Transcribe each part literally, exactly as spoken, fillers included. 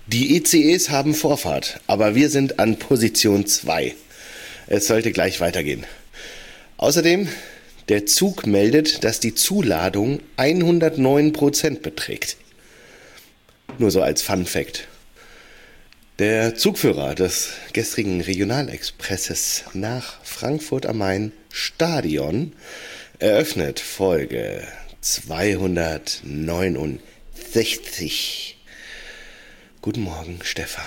Die I C Es haben Vorfahrt, aber wir sind an Position zwei. Es sollte gleich weitergehen. Außerdem, der Zug meldet, dass die Zuladung hundertneun Prozent beträgt. Nur so als Fun Fact. Der Zugführer des gestrigen Regionalexpresses nach Frankfurt am Main Stadion eröffnet Folge zweihundertneunundsechzig. Guten Morgen, Stefan.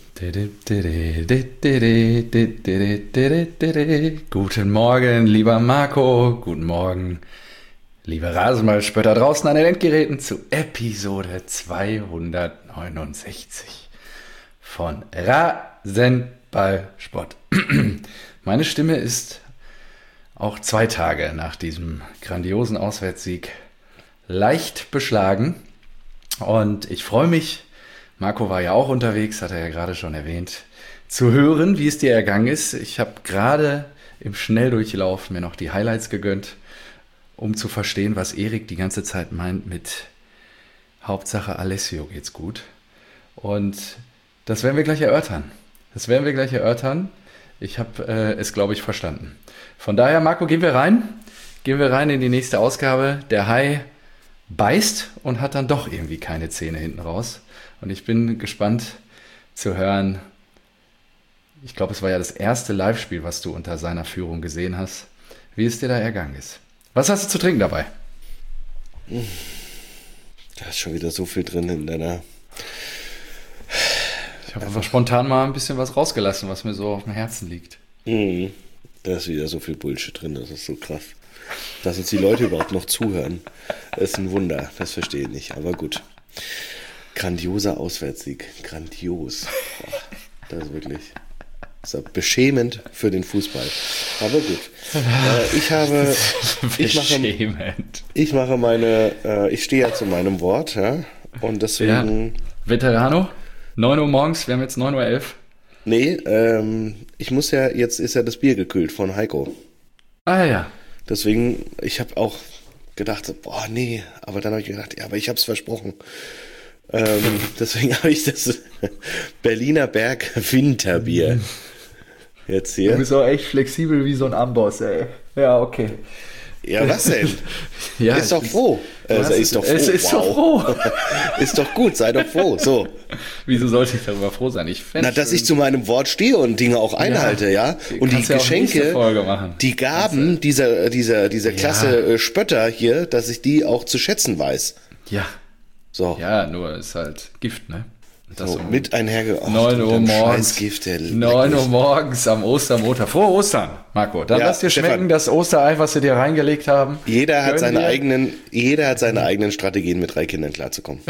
Guten Morgen, lieber Marco. Guten Morgen, liebe Rasenballspötter draußen an den Endgeräten zu Episode zweihundertneunundsechzig von Rasenballsport. Meine Stimme ist auch zwei Tage nach diesem grandiosen Auswärtssieg leicht beschlagen und ich freue mich, Marco war ja auch unterwegs, hat er ja gerade schon erwähnt, zu hören, wie es dir ergangen ist. Ich habe gerade im Schnelldurchlauf mir noch die Highlights gegönnt, um zu verstehen, was Erik die ganze Zeit meint mit Hauptsache Alessio geht's gut. Und das werden wir gleich erörtern. Das werden wir gleich erörtern. Ich habe äh, es, glaube ich, verstanden. Von daher, Marco, gehen wir rein. Gehen wir rein in die nächste Ausgabe. Der Hai beißt und hat dann doch irgendwie keine Zähne hinten raus. Und ich bin gespannt zu hören, ich glaube, es war ja das erste Live-Spiel, was du unter seiner Führung gesehen hast, wie es dir da ergangen ist. Was hast du zu trinken dabei? Da ist schon wieder so viel drin in deiner... Ich habe einfach spontan mal ein bisschen was rausgelassen, was mir so auf dem Herzen liegt. Mhm. Da ist wieder so viel Bullshit drin, das ist so krass. Dass uns die Leute überhaupt noch zuhören, ist ein Wunder, das verstehe ich nicht, aber gut. Grandioser Auswärtssieg, grandios. Boah, das ist wirklich das ist beschämend für den Fußball. Aber gut. Äh, ich habe, ich mache, ich mache meine, äh, ich stehe ja zu meinem Wort, ja, und deswegen. Ja. Veterano, neun Uhr morgens, wir haben jetzt neun Uhr elf. Nee, ähm, ich muss ja, jetzt ist ja das Bier gekühlt von Heiko. Ah ja. Deswegen, ich habe auch gedacht, boah, nee, aber dann habe ich gedacht, ja, aber ich habe es versprochen. Ähm, deswegen habe ich das Berliner Berg Winterbier jetzt hier. Du bist auch echt flexibel wie so ein Amboss, ey. Ja, okay. Ja, was denn? Ja, ist doch froh. Also, ist doch froh. Es ist wow. doch froh. Ist doch gut, sei doch froh. So. Wieso sollte ich darüber froh sein? Ich Na, dass ich zu meinem Wort stehe und Dinge auch einhalte, ja. ja? Und die ja Geschenke, die Gaben dieser, dieser, dieser Klasse ja. Spötter hier, dass ich die auch zu schätzen weiß. Ja. So. Ja, nur ist halt Gift, ne? Das so, um mit einherge... neun Uhr morgens. Gift, neun Uhr morgens am Ostermontag. Frohe Ostern, Marco. Dann ja, lass dir Stefan, schmecken, das Osterei, was sie dir reingelegt haben. Jeder hat seine dir? eigenen, jeder hat seine eigenen Strategien, mit drei Kindern klarzukommen.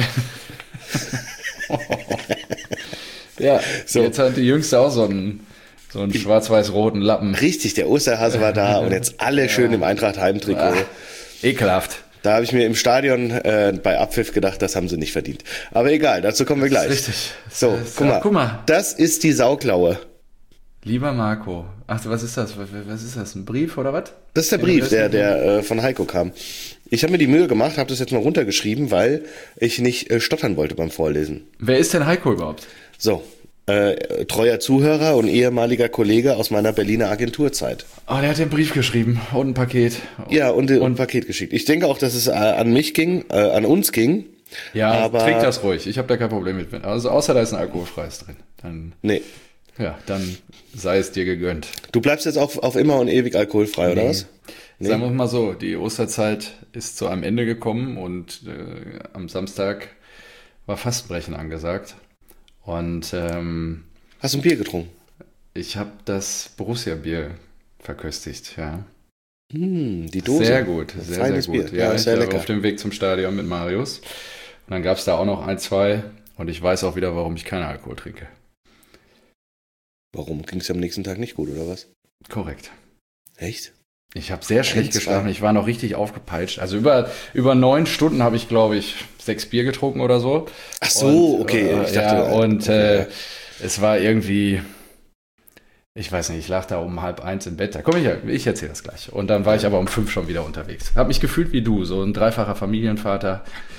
Ja, so. Jetzt hat die Jüngste auch so einen, so einen schwarz-weiß-roten Lappen. Richtig, der Osterhase war da und jetzt alle schön ja. im Eintracht-Heimtrikot. Ah, ekelhaft. Da habe ich mir im Stadion äh, bei Abpfiff gedacht, das haben sie nicht verdient. Aber egal, dazu kommen wir gleich. Richtig. So, das, guck, mal, guck mal. Das ist die Sauklaue. Lieber Marco. Ach, was ist das? Was ist das? Ein Brief oder was? Das ist der Brief, der, der äh, von Heiko kam. Ich habe mir die Mühe gemacht, habe das jetzt mal runtergeschrieben, weil ich nicht äh, stottern wollte beim Vorlesen. Wer ist denn Heiko überhaupt? So, äh, treuer Zuhörer und ehemaliger Kollege aus meiner Berliner Agenturzeit. Oh, der hat den Brief geschrieben und ein Paket. Ja, und, und, und ein Paket geschickt. Ich denke auch, dass es äh, an mich ging, äh, an uns ging. Ja, aber trink das ruhig. Ich habe da kein Problem mit. Also außer da ist ein alkoholfreies drin. Dann, nee. Ja, dann sei es dir gegönnt. Du bleibst jetzt auf, auf immer und ewig alkoholfrei, nee. oder was? Nee. Sagen wir mal so, die Osterzeit ist zu einem Ende gekommen und äh, am Samstag war Fastenbrechen angesagt. Und ähm, hast du ein Bier getrunken? Ich habe das Borussia-Bier verköstigt, ja. Mm, die Dose. Sehr gut, sehr, Feines sehr gut. Bier. Ja, ja, ist ich sehr war lecker. Auf dem Weg zum Stadion mit Marius. Und dann gab es da auch noch ein, zwei. Und ich weiß auch wieder, warum ich keinen Alkohol trinke. Warum? Ging es am nächsten Tag nicht gut, oder was? Korrekt. Echt? Ich habe sehr schlecht geschlafen. Ich war noch richtig aufgepeitscht. Also über, über neun Stunden habe ich, glaube ich, sechs Bier getrunken oder so. Ach so, und, okay. Äh, ich dachte, ja, und okay. äh, es war irgendwie... Ich weiß nicht, ich lag da um halb eins im Bett. Da komm ich, ich erzähle das gleich. Und dann war ich aber um fünf schon wieder unterwegs. Hab mich gefühlt wie du, so ein dreifacher Familienvater.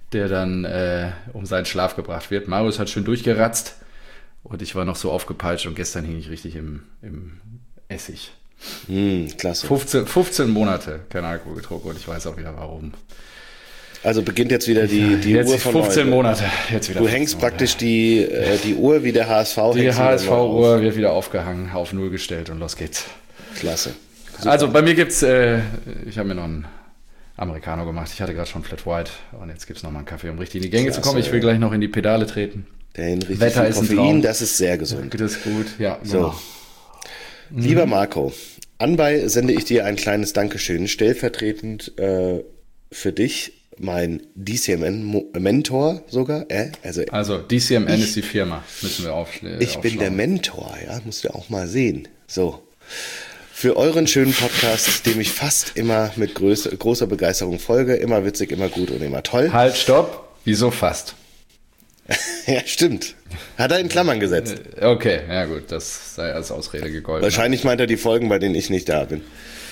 der dann äh, um seinen Schlaf gebracht wird. Marius hat schön durchgeratzt und ich war noch so aufgepeitscht und gestern hing ich richtig im, im Essig. Mm, klasse. fünfzehn, fünfzehn Monate kein Alkohol getrunken und ich weiß auch wieder warum. Also beginnt jetzt wieder die, die jetzt Uhr von fünfzehn heute. Monate. Jetzt wieder Du hängst Monate. praktisch die, äh, die Uhr wie der H S V. Die H S V-Uhr wird wieder aufgehangen, auf Null gestellt und los geht's. Klasse. Super. Also bei mir gibt's, äh, ich habe mir noch einen Americano gemacht. Ich hatte gerade schon Flat White und jetzt gibt's noch mal einen Kaffee, um richtig in die Gänge Klasse, zu kommen. Ich will ja. gleich noch in die Pedale treten. Der richtig Wetter viel ist ein Koffein, Traum. das ist sehr gesund. Das ist gut, ja. So. Genau. Lieber Marco, anbei sende ich dir ein kleines Dankeschön, stellvertretend äh, für dich, mein D C M N-Mentor sogar. Äh, also Also D C M N Ich- ist die Firma, müssen wir aufschlagen. ich bin der Mentor, ja, musst du auch mal sehen. So. Für euren schönen Podcast, dem ich fast immer mit größer, großer Begeisterung folge, immer witzig, immer gut und immer toll. Halt, stopp. Wieso fast? Ja, stimmt. Hat er in Klammern gesetzt. Okay, ja gut, das sei als Ausrede gegolten. Wahrscheinlich meint er die Folgen, bei denen ich nicht da bin.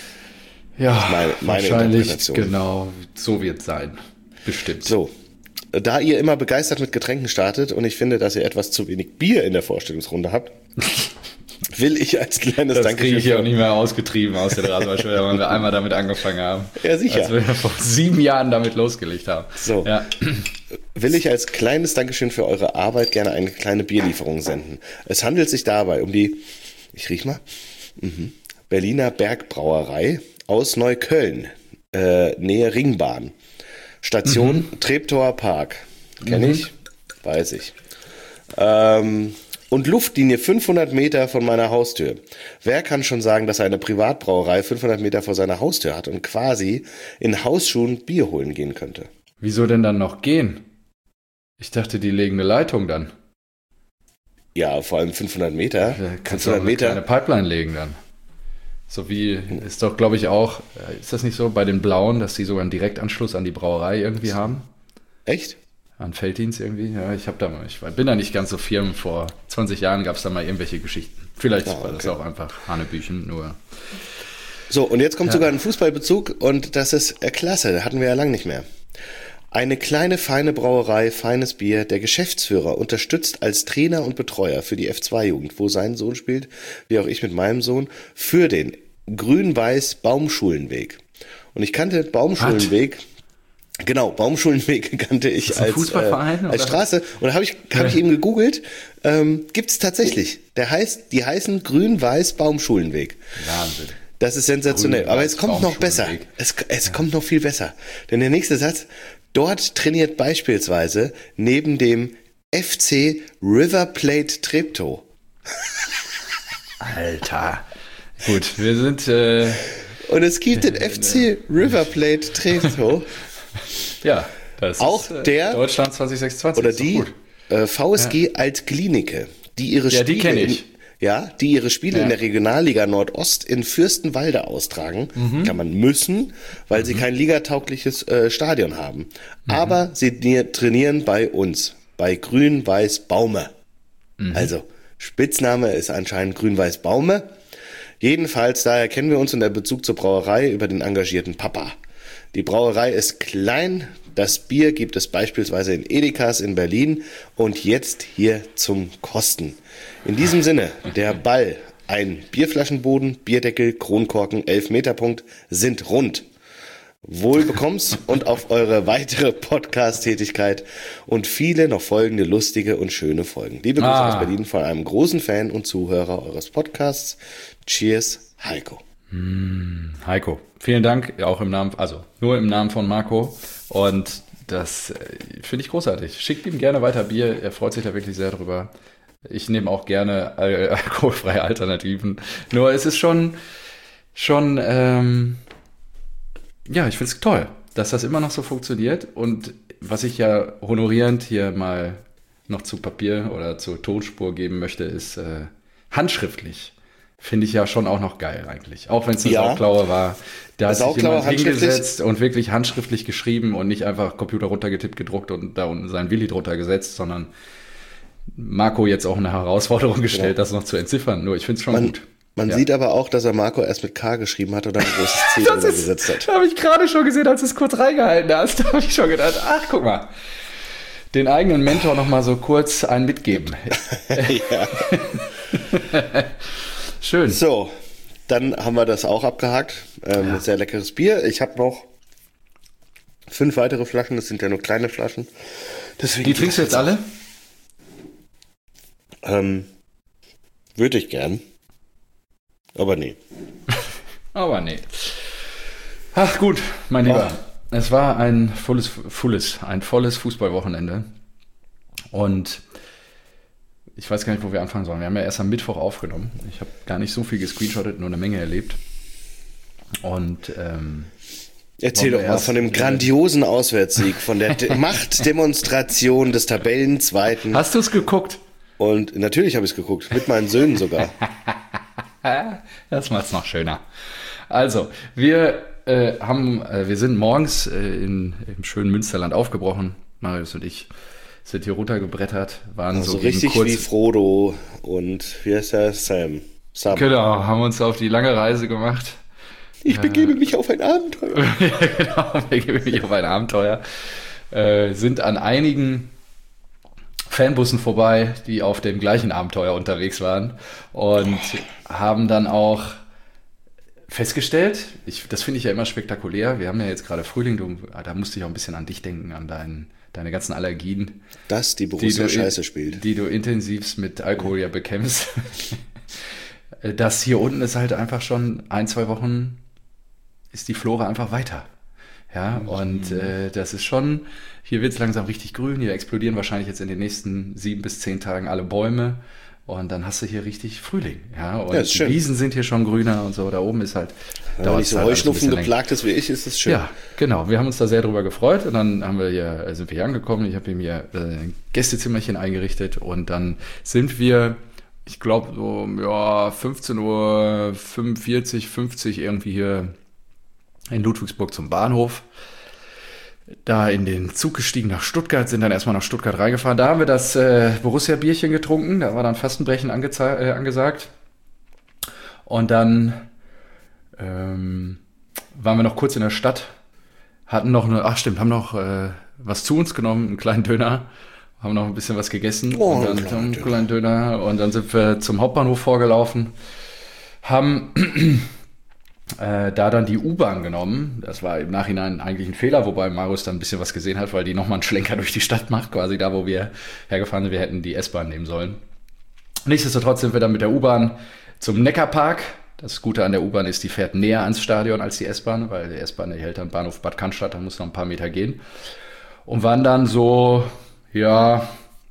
Ja, meine- meine wahrscheinlich, Interpretation. genau, so wird es sein. Bestimmt. So, da ihr immer begeistert mit Getränken startet und ich finde, dass ihr etwas zu wenig Bier in der Vorstellungsrunde habt, will ich als kleines Das kriege Dankeschön ich ja auch nicht mehr ausgetrieben aus der Rasenballschule, weil wir einmal damit angefangen haben. Ja, sicher. Als wir vor sieben Jahren damit losgelegt haben. So. Ja. will ich als kleines Dankeschön für eure Arbeit gerne eine kleine Bierlieferung senden. Es handelt sich dabei um die, ich riech mal, mhm, Berliner Bergbrauerei aus Neukölln, äh, Nähe Ringbahn. Station mhm. Treptower Park. Kenne Mhm. ich? Weiß ich. Ähm, und Luftlinie fünfhundert Meter von meiner Haustür. Wer kann schon sagen, dass eine Privatbrauerei fünfhundert Meter vor seiner Haustür hat und quasi in Hausschuhen Bier holen gehen könnte? Wieso denn dann noch gehen? Ich dachte, die legen eine Leitung dann. Ja, vor allem fünfhundert Meter. Da kannst du auch fünfhundert eine Meter. kleine Pipeline legen dann. So wie, ist doch, glaube ich, auch, äh, ist das nicht so bei den Blauen, dass die sogar einen Direktanschluss an die Brauerei irgendwie haben? Echt? An Felddienst irgendwie? Ja, ich habe da mal, ich bin da nicht ganz so firm. Vor zwanzig Jahren gab es da mal irgendwelche Geschichten. Vielleicht Ah, war das okay. auch einfach Hanebüchen, nur. So, und jetzt kommt Ja. sogar ein Fußballbezug und das ist äh, klasse, hatten wir ja lang nicht mehr. Eine kleine, feine Brauerei, feines Bier. Der Geschäftsführer unterstützt als Trainer und Betreuer für die F zwei Jugend, wo sein Sohn spielt, wie auch ich mit meinem Sohn, für den grün-weiß Baumschulenweg. Und ich kannte Baumschulenweg, genau, Baumschulenweg kannte ich das ein als, Fußballverein, äh, als oder? Straße. Und da habe ich, hab ich eben gegoogelt, ähm, gibt es tatsächlich. Der heißt, die heißen grün-weiß Baumschulenweg. Wahnsinn. Das ist sensationell. Grün-Weiß Aber es kommt noch besser. Baumschulenweg. Es, es kommt noch viel besser. Denn der nächste Satz, dort trainiert beispielsweise neben dem F C River Plate Treptow. Alter. Gut, wir sind, äh, Und es gibt den F C River Plate Treptow ja, das Auch ist äh, der- Deutschland zwanzig sechsundzwanzig. oder ist doch die gut. äh, V S G Altklinike, die ihre Ja, die Spiele kenn in, ich. ja, die ihre Spiele Ja. in der Regionalliga Nordost in Fürstenwalde austragen. Mhm. Kann man müssen, weil sie kein ligataugliches äh, Stadion haben. Aber sie ni- trainieren bei uns, bei Grün-Weiß Baume. Mhm. Also, Spitzname ist anscheinend Grün-Weiß Baume. Jedenfalls, daher kennen wir uns in der Bezug zur Brauerei über den engagierten Papa. Die Brauerei ist klein, das Bier gibt es beispielsweise in Edekas in Berlin und jetzt hier zum Kosten. In diesem Sinne, der Ball, ein Bierflaschenboden, Bierdeckel, Kronkorken, Elfmeterpunkt sind rund. Wohl bekomm's und auf eure weitere Podcast-Tätigkeit und viele noch folgende lustige und schöne Folgen. Liebe Grüße Ah. aus Berlin von einem großen Fan und Zuhörer eures Podcasts. Cheers, Heiko. Heiko, vielen Dank, auch im Namen, also nur im Namen von Marco. Und das äh, finde ich großartig. Schickt ihm gerne weiter Bier, er freut sich da wirklich sehr drüber. Ich nehme auch gerne äh, alkoholfreie Alternativen. Nur es ist schon, schon, ähm, ja, ich finde es toll, dass das immer noch so funktioniert. Und was ich ja honorierend hier mal noch zu Papier oder zur Tonspur geben möchte, ist äh, handschriftlich. Finde ich ja schon auch noch geil eigentlich. Auch wenn es eine Ja. Sauklaue war. Da hat Eine sich Sauklaue jemand handschriftlich? hingesetzt und wirklich handschriftlich geschrieben und nicht einfach Computer runtergetippt, gedruckt und da unten sein Willi drunter gesetzt, sondern Marco jetzt auch eine Herausforderung gestellt, Genau. das noch zu entziffern. Nur ich finde es schon Man, gut. Man Ja. sieht aber auch, dass er Marco erst mit K geschrieben hat oder ein großes C Das drüber ist, gesetzt hat. habe ich gerade schon gesehen, als du es kurz reingehalten hast. Da habe ich schon gedacht, ach, guck mal. Den eigenen Mentor noch mal so kurz einen mitgeben. Ja. Schön. So, dann haben wir das auch abgehakt. Ähm, Ja. Sehr leckeres Bier. Ich habe noch fünf weitere Flaschen. Das sind ja nur kleine Flaschen. Deswegen Die trinkst du jetzt alle? Ähm, würde ich gern. Aber nee. Aber nee. Ach gut, mein Lieber. Es war ein volles, volles, ein volles Fußballwochenende. Und ich weiß gar nicht, wo wir anfangen sollen. Wir haben ja erst am Mittwoch aufgenommen. Ich habe gar nicht so viel gescreenshottet, nur eine Menge erlebt. Und ähm, Erzähl Wollen doch wir mal erst- von dem grandiosen Auswärtssieg, von der De- Machtdemonstration des Tabellenzweiten. hast du es geguckt? Und natürlich habe ich es geguckt, mit meinen Söhnen sogar. Das macht's noch schöner. Also, wir äh, haben, äh, wir sind morgens äh, in, im schönen Münsterland aufgebrochen. Marius und ich sind hier runtergebrettert, waren So so gegen richtig kurz, wie Frodo und wie heißt der? Sam. Sam. genau, haben uns auf die lange Reise gemacht. Ich begebe mich auf ein Abenteuer. Ja, genau, wir geben mich auf ein Abenteuer. Äh, sind an einigen Fanbussen vorbei, die auf dem gleichen Abenteuer unterwegs waren und haben dann auch festgestellt, ich, das finde ich ja immer spektakulär, wir haben ja jetzt gerade Frühling, du, da musste ich auch ein bisschen an dich denken, an dein, deine ganzen Allergien, Dass die die Borussia du, scheiße spielt. die du intensivst mit Alkohol ja bekämpfst. Das hier unten ist halt einfach schon ein, zwei Wochen ist die Flora einfach weiter. Ja, und äh, das ist schon, hier wird es langsam richtig grün, hier explodieren wahrscheinlich jetzt in den nächsten sieben bis zehn Tagen alle Bäume und dann hast du hier richtig Frühling. Ja, und Ja, ist die schön. Wiesen sind hier schon grüner und so, da oben ist halt, Wenn man nicht so halt alles ein Heuschnupfen bisschen länger. geplagt ist wie ich, ist es schön. Ja, genau. Wir haben uns da sehr drüber gefreut und dann haben wir hier, äh, sind wir hier angekommen. Ich habe mir äh, ein Gästezimmerchen eingerichtet und dann sind wir, ich glaube so ja fünfzehn Uhr fünfundvierzig, fünfzig irgendwie hier in Ludwigsburg zum Bahnhof. Da in den Zug gestiegen nach Stuttgart, sind dann erstmal nach Stuttgart reingefahren. Da haben wir das äh, Borussia-Bierchen getrunken. Da war dann Fastenbrechen angeza- äh, angesagt. Und dann ähm, waren wir noch kurz in der Stadt, hatten noch eine, ach stimmt, haben noch äh, was zu uns genommen, einen kleinen Döner, haben noch ein bisschen was gegessen Oh, und einen dann kleinen einen kleinen Döner und dann sind wir zum Hauptbahnhof vorgelaufen, haben äh, da dann die U-Bahn genommen. Das war im Nachhinein eigentlich ein Fehler, wobei Marius dann ein bisschen was gesehen hat, weil die nochmal einen Schlenker durch die Stadt macht, quasi da, wo wir hergefahren sind. Wir hätten die S-Bahn nehmen sollen. Nichtsdestotrotz sind wir dann mit der U-Bahn zum Neckarpark. Das Gute an der U-Bahn ist, die fährt näher ans Stadion als die S-Bahn, weil die S-Bahn die hält am Bahnhof Bad Cannstatt, da muss noch ein paar Meter gehen. Und waren dann so, ja,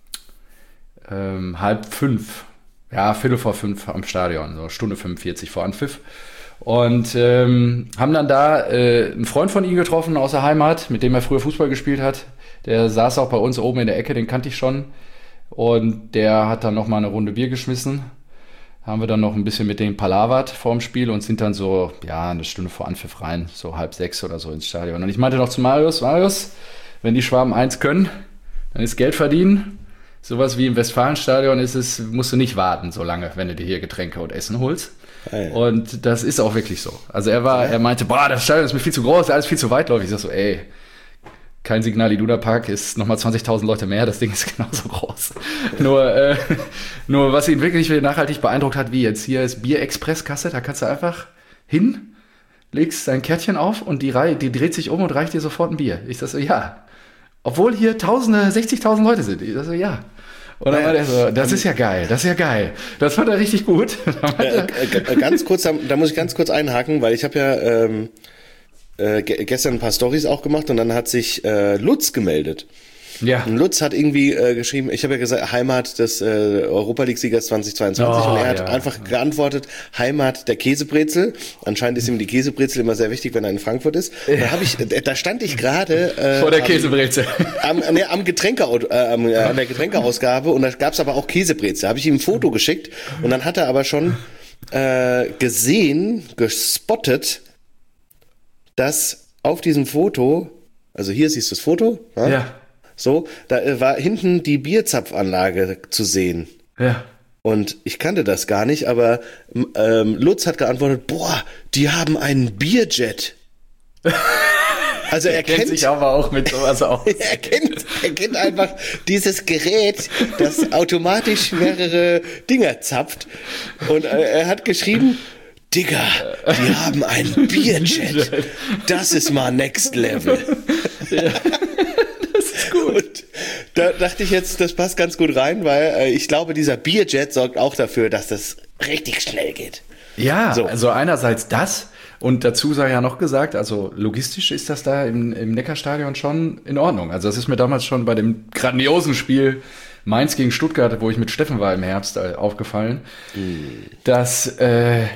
ähm, halb fünf, ja, Viertel vor fünf am Stadion, so Stunde fünfundvierzig vor Anpfiff. Und ähm, haben dann da äh, einen Freund von ihm getroffen aus der Heimat, mit dem er früher Fußball gespielt hat. Der saß auch bei uns oben in der Ecke, den kannte ich schon. Und der hat dann noch mal eine Runde Bier geschmissen. Haben wir dann noch ein bisschen mit dem palavert vorm Spiel und sind dann so, ja, eine Stunde vor Anpfiff rein, so halb sechs oder so ins Stadion. Und ich meinte noch zu Marius, Marius, wenn die Schwaben eins können, dann ist Geld verdienen. Sowas wie im Westfalenstadion ist es, musst du nicht warten so lange, wenn du dir hier Getränke und Essen holst. Ah, ja. Und das ist auch wirklich so. Also er war, er meinte, boah, das Stadion ist mir viel zu groß, alles viel zu weitläufig. Ich sag so, ey, kein Signal Iduna Park ist nochmal zwanzigtausend Leute mehr, das Ding ist genauso groß. nur, äh, nur was ihn wirklich nachhaltig beeindruckt hat, wie jetzt hier ist Bier-Express-Kasse, da kannst du einfach hin, legst dein Kärtchen auf und die, Reihe, die dreht sich um und reicht dir sofort ein Bier. Ich sag so, ja. Obwohl hier Tausende, sechzigtausend Leute sind. Ich sag so, ja. Und dann war der so, das ist ja geil, das ist ja geil. Das fand er richtig gut. Äh, äh, ganz kurz, da, da muss ich ganz kurz einhaken, weil ich habe ja ähm, äh, ge- gestern ein paar Storys auch gemacht und dann hat sich äh, Lutz gemeldet. Ja. Und Lutz hat irgendwie äh, geschrieben, ich habe ja gesagt, Heimat des äh, Europa League-Siegers zweitausendzweiundzwanzig Oh, und er hat ja. einfach geantwortet, Heimat der Käsebrezel. Anscheinend ist ihm die Käsebrezel immer sehr wichtig, wenn er in Frankfurt ist. Da, hab ich, da stand ich gerade äh, Vor der am- Käsebrezel. am, nee, am Getränkeauto, äh, am, äh, an der Getränkeausgabe und da gab's aber auch Käsebrezel. Da habe ich ihm ein Foto geschickt und dann hat er aber schon äh, gesehen, gespottet, dass auf diesem Foto, also hier siehst du das Foto, ja? Ja. So, da äh, war hinten die Bierzapfanlage zu sehen. Ja. Und ich kannte das gar nicht, aber ähm, Lutz hat geantwortet, boah, die haben einen Bierjet. Also er, er kennt, kennt sich aber auch mit sowas aus. er, kennt, er kennt einfach dieses Gerät, das automatisch mehrere Dinger zapft. Und äh, er hat geschrieben, Digga, die haben einen Bierjet. Das ist mal Next Level. Ja. Das ist gut. Und da dachte ich jetzt, das passt ganz gut rein, weil äh, ich glaube, dieser Bierjet sorgt auch dafür, dass das richtig schnell geht. Ja, so. Also einerseits das und dazu sei ja noch gesagt, also logistisch ist das da im, im Neckarstadion schon in Ordnung. Also das ist mir damals schon bei dem grandiosen Spiel Mainz gegen Stuttgart, wo ich mit Steffen war im Herbst, äh, aufgefallen, mm. dass äh,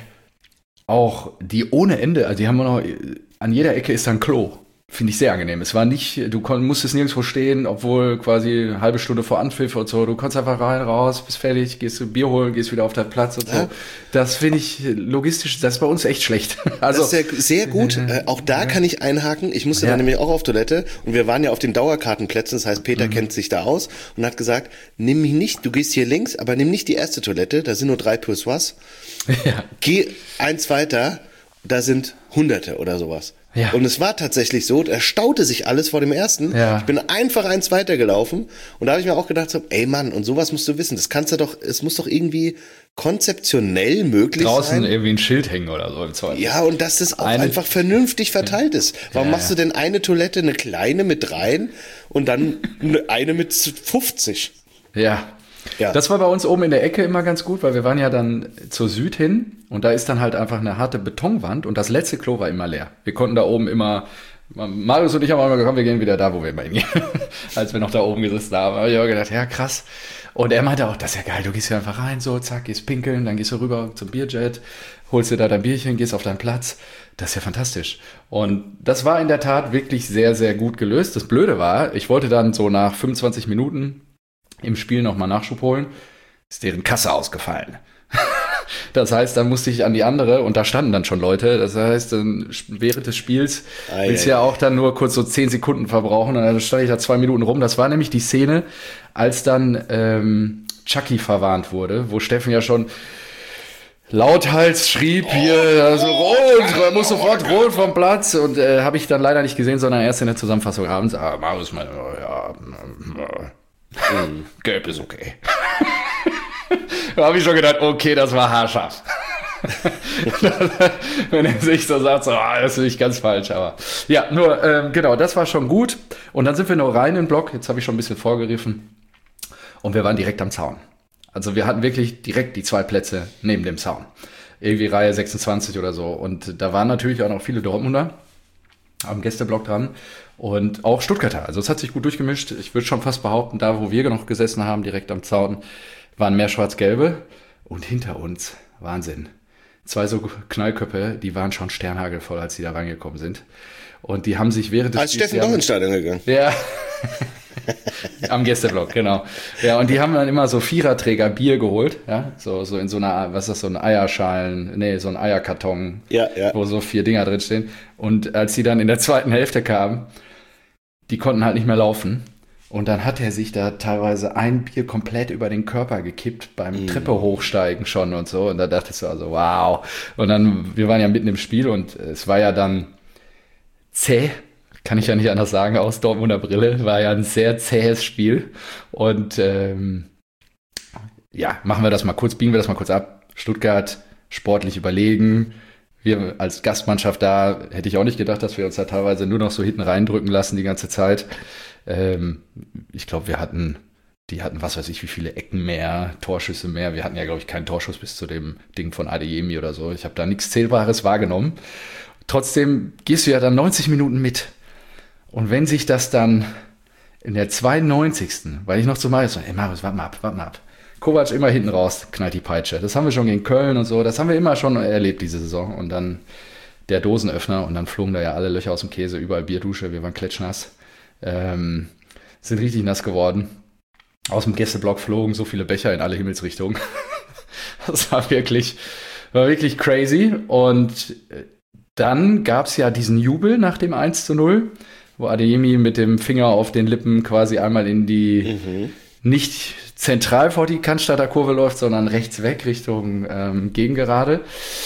auch die ohne Ende, also die haben noch, an jeder Ecke ist da ein Klo. Finde ich sehr angenehm. Es war nicht, du kon- musstest nirgendwo stehen, obwohl quasi eine halbe Stunde vor Anpfiff und so. Du konntest einfach rein, raus, bist fertig, gehst du Bier holen, gehst wieder auf deinen Platz und so. Ja. Das finde ich logistisch, das ist bei uns echt schlecht. Also, das ist sehr, sehr gut. Äh, auch da ja. kann ich einhaken. Ich musste ja. dann nämlich auch auf Toilette und wir waren ja auf den Dauerkartenplätzen. Das heißt, Peter mhm. kennt sich da aus und hat gesagt, nimm mich nicht, du gehst hier links, aber nimm nicht die erste Toilette. Da sind nur drei Pissoirs. Ja. Geh eins weiter, da sind Hunderte oder sowas. Ja. Und es war tatsächlich so, er staute sich alles vor dem ersten. Ja. Ich bin einfach eins weitergelaufen und da habe ich mir auch gedacht, so, ey Mann, und sowas musst du wissen, das kannst du doch, es muss doch irgendwie konzeptionell möglich draußen sein. Draußen irgendwie ein Schild hängen oder so im Zweifel. Ja, und dass das auch eine, einfach vernünftig verteilt ist. Warum ja, machst du denn eine Toilette, eine kleine mit dreien und dann eine mit fünfzig? Ja. Ja. Das war bei uns oben in der Ecke immer ganz gut, weil wir waren ja dann zur Süd hin und da ist dann halt einfach eine harte Betonwand und das letzte Klo war immer leer. Wir konnten da oben immer, Marius und ich haben auch immer gesagt, wir gehen wieder da, wo wir immer hingehen, als wir noch da oben gesessen haben. Da habe ich auch gedacht, ja krass. Und er meinte auch, das ist ja geil, du gehst hier einfach rein, so zack, gehst pinkeln, dann gehst du rüber zum Bierjet, holst dir da dein Bierchen, gehst auf deinen Platz. Das ist ja fantastisch. Und das war in der Tat wirklich sehr, sehr gut gelöst. Das Blöde war, ich wollte dann so nach fünfundzwanzig Minuten im Spiel nochmal Nachschub holen, ist deren Kasse ausgefallen. Das heißt, da musste ich an die andere und da standen dann schon Leute. Das heißt, während des Spiels ah, willst du ja, ja auch dann nur kurz so zehn Sekunden verbrauchen und dann stand ich da zwei Minuten rum. Das war nämlich die Szene, als dann ähm, Chucky verwarnt wurde, wo Steffen ja schon lauthals schrieb hier, also rot, er muss sofort rot vom Platz und äh, habe ich dann leider nicht gesehen, sondern erst in der Zusammenfassung abends. Ah, Marius, meine, ja, Mhm. Gelb ist okay. Da habe ich schon gedacht, okay, das war haarscharf. Wenn er sich so sagt, so, ah, das ist nicht ganz falsch, aber ja, nur, ähm, genau, das war schon gut. Und dann sind wir nur rein in den Block, jetzt habe ich schon ein bisschen vorgegriffen und wir waren direkt am Zaun. Also wir hatten wirklich direkt die zwei Plätze neben dem Zaun. Irgendwie Reihe sechsundzwanzig oder so. Und da waren natürlich auch noch viele Dortmunder am Gästeblock dran. Und auch Stuttgarter. Also es hat sich gut durchgemischt. Ich würde schon fast behaupten, da wo wir noch gesessen haben, direkt am Zaun, waren mehr Schwarz-Gelbe. Und hinter uns, Wahnsinn, zwei so Knallköpfe, die waren schon sternhagelvoll, als die da reingekommen sind. Und die haben sich während des Als Steffen doch ins Stadion gegangen. Ja, am Gästeblock, genau. Ja, und die haben dann immer so Viererträger Bier geholt, ja, so so in so einer, was ist das, so ein Eierschalen, nee, so ein Eierkarton, ja, ja. wo so vier Dinger drinstehen. Und als die dann in der zweiten Hälfte kamen, die konnten halt nicht mehr laufen. Und dann hat er sich da teilweise ein Bier komplett über den Körper gekippt beim mm. Treppe hochsteigen schon und so. Und da dachte ich so, also wow. Und dann, wir waren ja mitten im Spiel und es war ja dann zäh, kann ich ja nicht anders sagen, aus Dortmunder Brille. War ja ein sehr zähes Spiel. Und ähm, ja, machen wir das mal kurz, biegen wir das mal kurz ab. Stuttgart sportlich überlegen. Wir als Gastmannschaft da, hätte ich auch nicht gedacht, dass wir uns da teilweise nur noch so hinten reindrücken lassen die ganze Zeit. Ähm, ich glaube, wir hatten, die hatten was weiß ich, wie viele Ecken mehr, Torschüsse mehr. Wir hatten ja, glaube ich, keinen Torschuss bis zu dem Ding von Adeyemi oder so. Ich habe da nichts Zählbares wahrgenommen. Trotzdem gehst du ja dann neunzig Minuten mit. Und wenn sich das dann in der zweiundneunzigsten weil ich noch zu Marius sage, ey Marius, warte mal ab, warte mal ab. Kovac immer hinten raus, knallt die Peitsche. Das haben wir schon gegen Köln und so, das haben wir immer schon erlebt diese Saison. Und dann der Dosenöffner und dann flogen da ja alle Löcher aus dem Käse, überall Bierdusche, wir waren klitschnass. Ähm, sind richtig nass geworden. Aus dem Gästeblock flogen so viele Becher in alle Himmelsrichtungen. Das war wirklich, war wirklich crazy. Und dann gab es ja diesen Jubel nach dem eins zu null, wo Adeyemi mit dem Finger auf den Lippen quasi einmal in die mhm. nicht zentral vor die Cannstatter Kurve läuft, sondern rechts weg Richtung ähm, Gegengerade.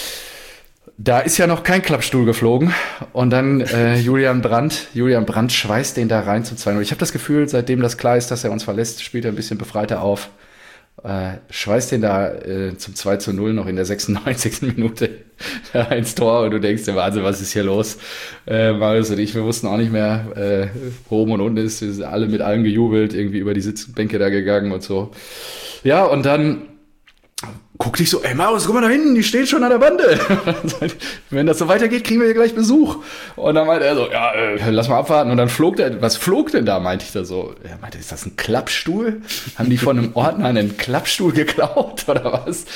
Da ist ja noch kein Klappstuhl geflogen. Und dann äh, Julian Brandt, Julian Brandt schweißt den da rein zum zwei null. Ich habe das Gefühl, seitdem das klar ist, dass er uns verlässt, spielt er ein bisschen befreiter auf. Äh, schweißt den da äh, zum zwei zu null noch in der sechsundneunzigsten Minute ins Tor und du denkst dir, Wahnsinn, was ist hier los? Äh, Marius und ich, wir wussten auch nicht mehr, äh, wo oben und unten ist. Wir sind alle mit allem gejubelt, irgendwie über die Sitzbänke da gegangen und so. Ja, und dann guck dich so, ey Marius, guck mal da hinten, die stehen schon an der Bande. Wenn das so weitergeht, kriegen wir hier gleich Besuch. Und dann meinte er so, ja, äh, lass mal abwarten. Und dann flog der, was flog denn da, meinte ich da so. Er meinte, ist das ein Klappstuhl? Haben die von einem Ordner einen Klappstuhl geklaut oder was?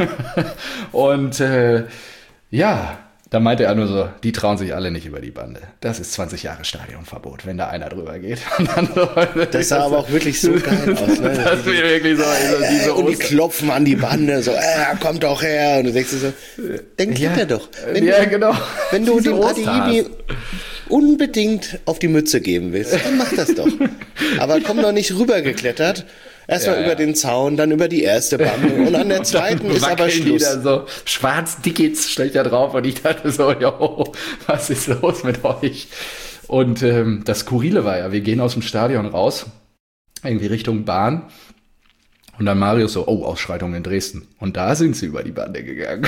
Und äh, ja, da meinte er nur so, die trauen sich alle nicht über die Bande. Das ist zwanzig Jahre Stadionverbot, wenn da einer drüber geht. Und dann so, das sah aber auch wirklich so geil aus. Ne? Das wäre wirklich so, so diese und die klopfen an die Bande, so, äh, kommt doch her. Und du denkst dir so, dann geht ja, er doch. Wenn ja, du, genau. Wenn du diese dem Adibi unbedingt auf die Mütze geben willst, dann mach das doch. Aber komm doch nicht rübergeklettert. Erstmal ja, über ja. den Zaun, dann über die erste Bande und an der zweiten ist aber Schluss. So schwarz Dickens steht da drauf und ich dachte so, jo, was ist los mit euch? Und ähm, das Skurrile war ja, wir gehen aus dem Stadion raus, irgendwie Richtung Bahn und dann Marius so, oh, Ausschreitung in Dresden. Und da sind sie über die Bande gegangen.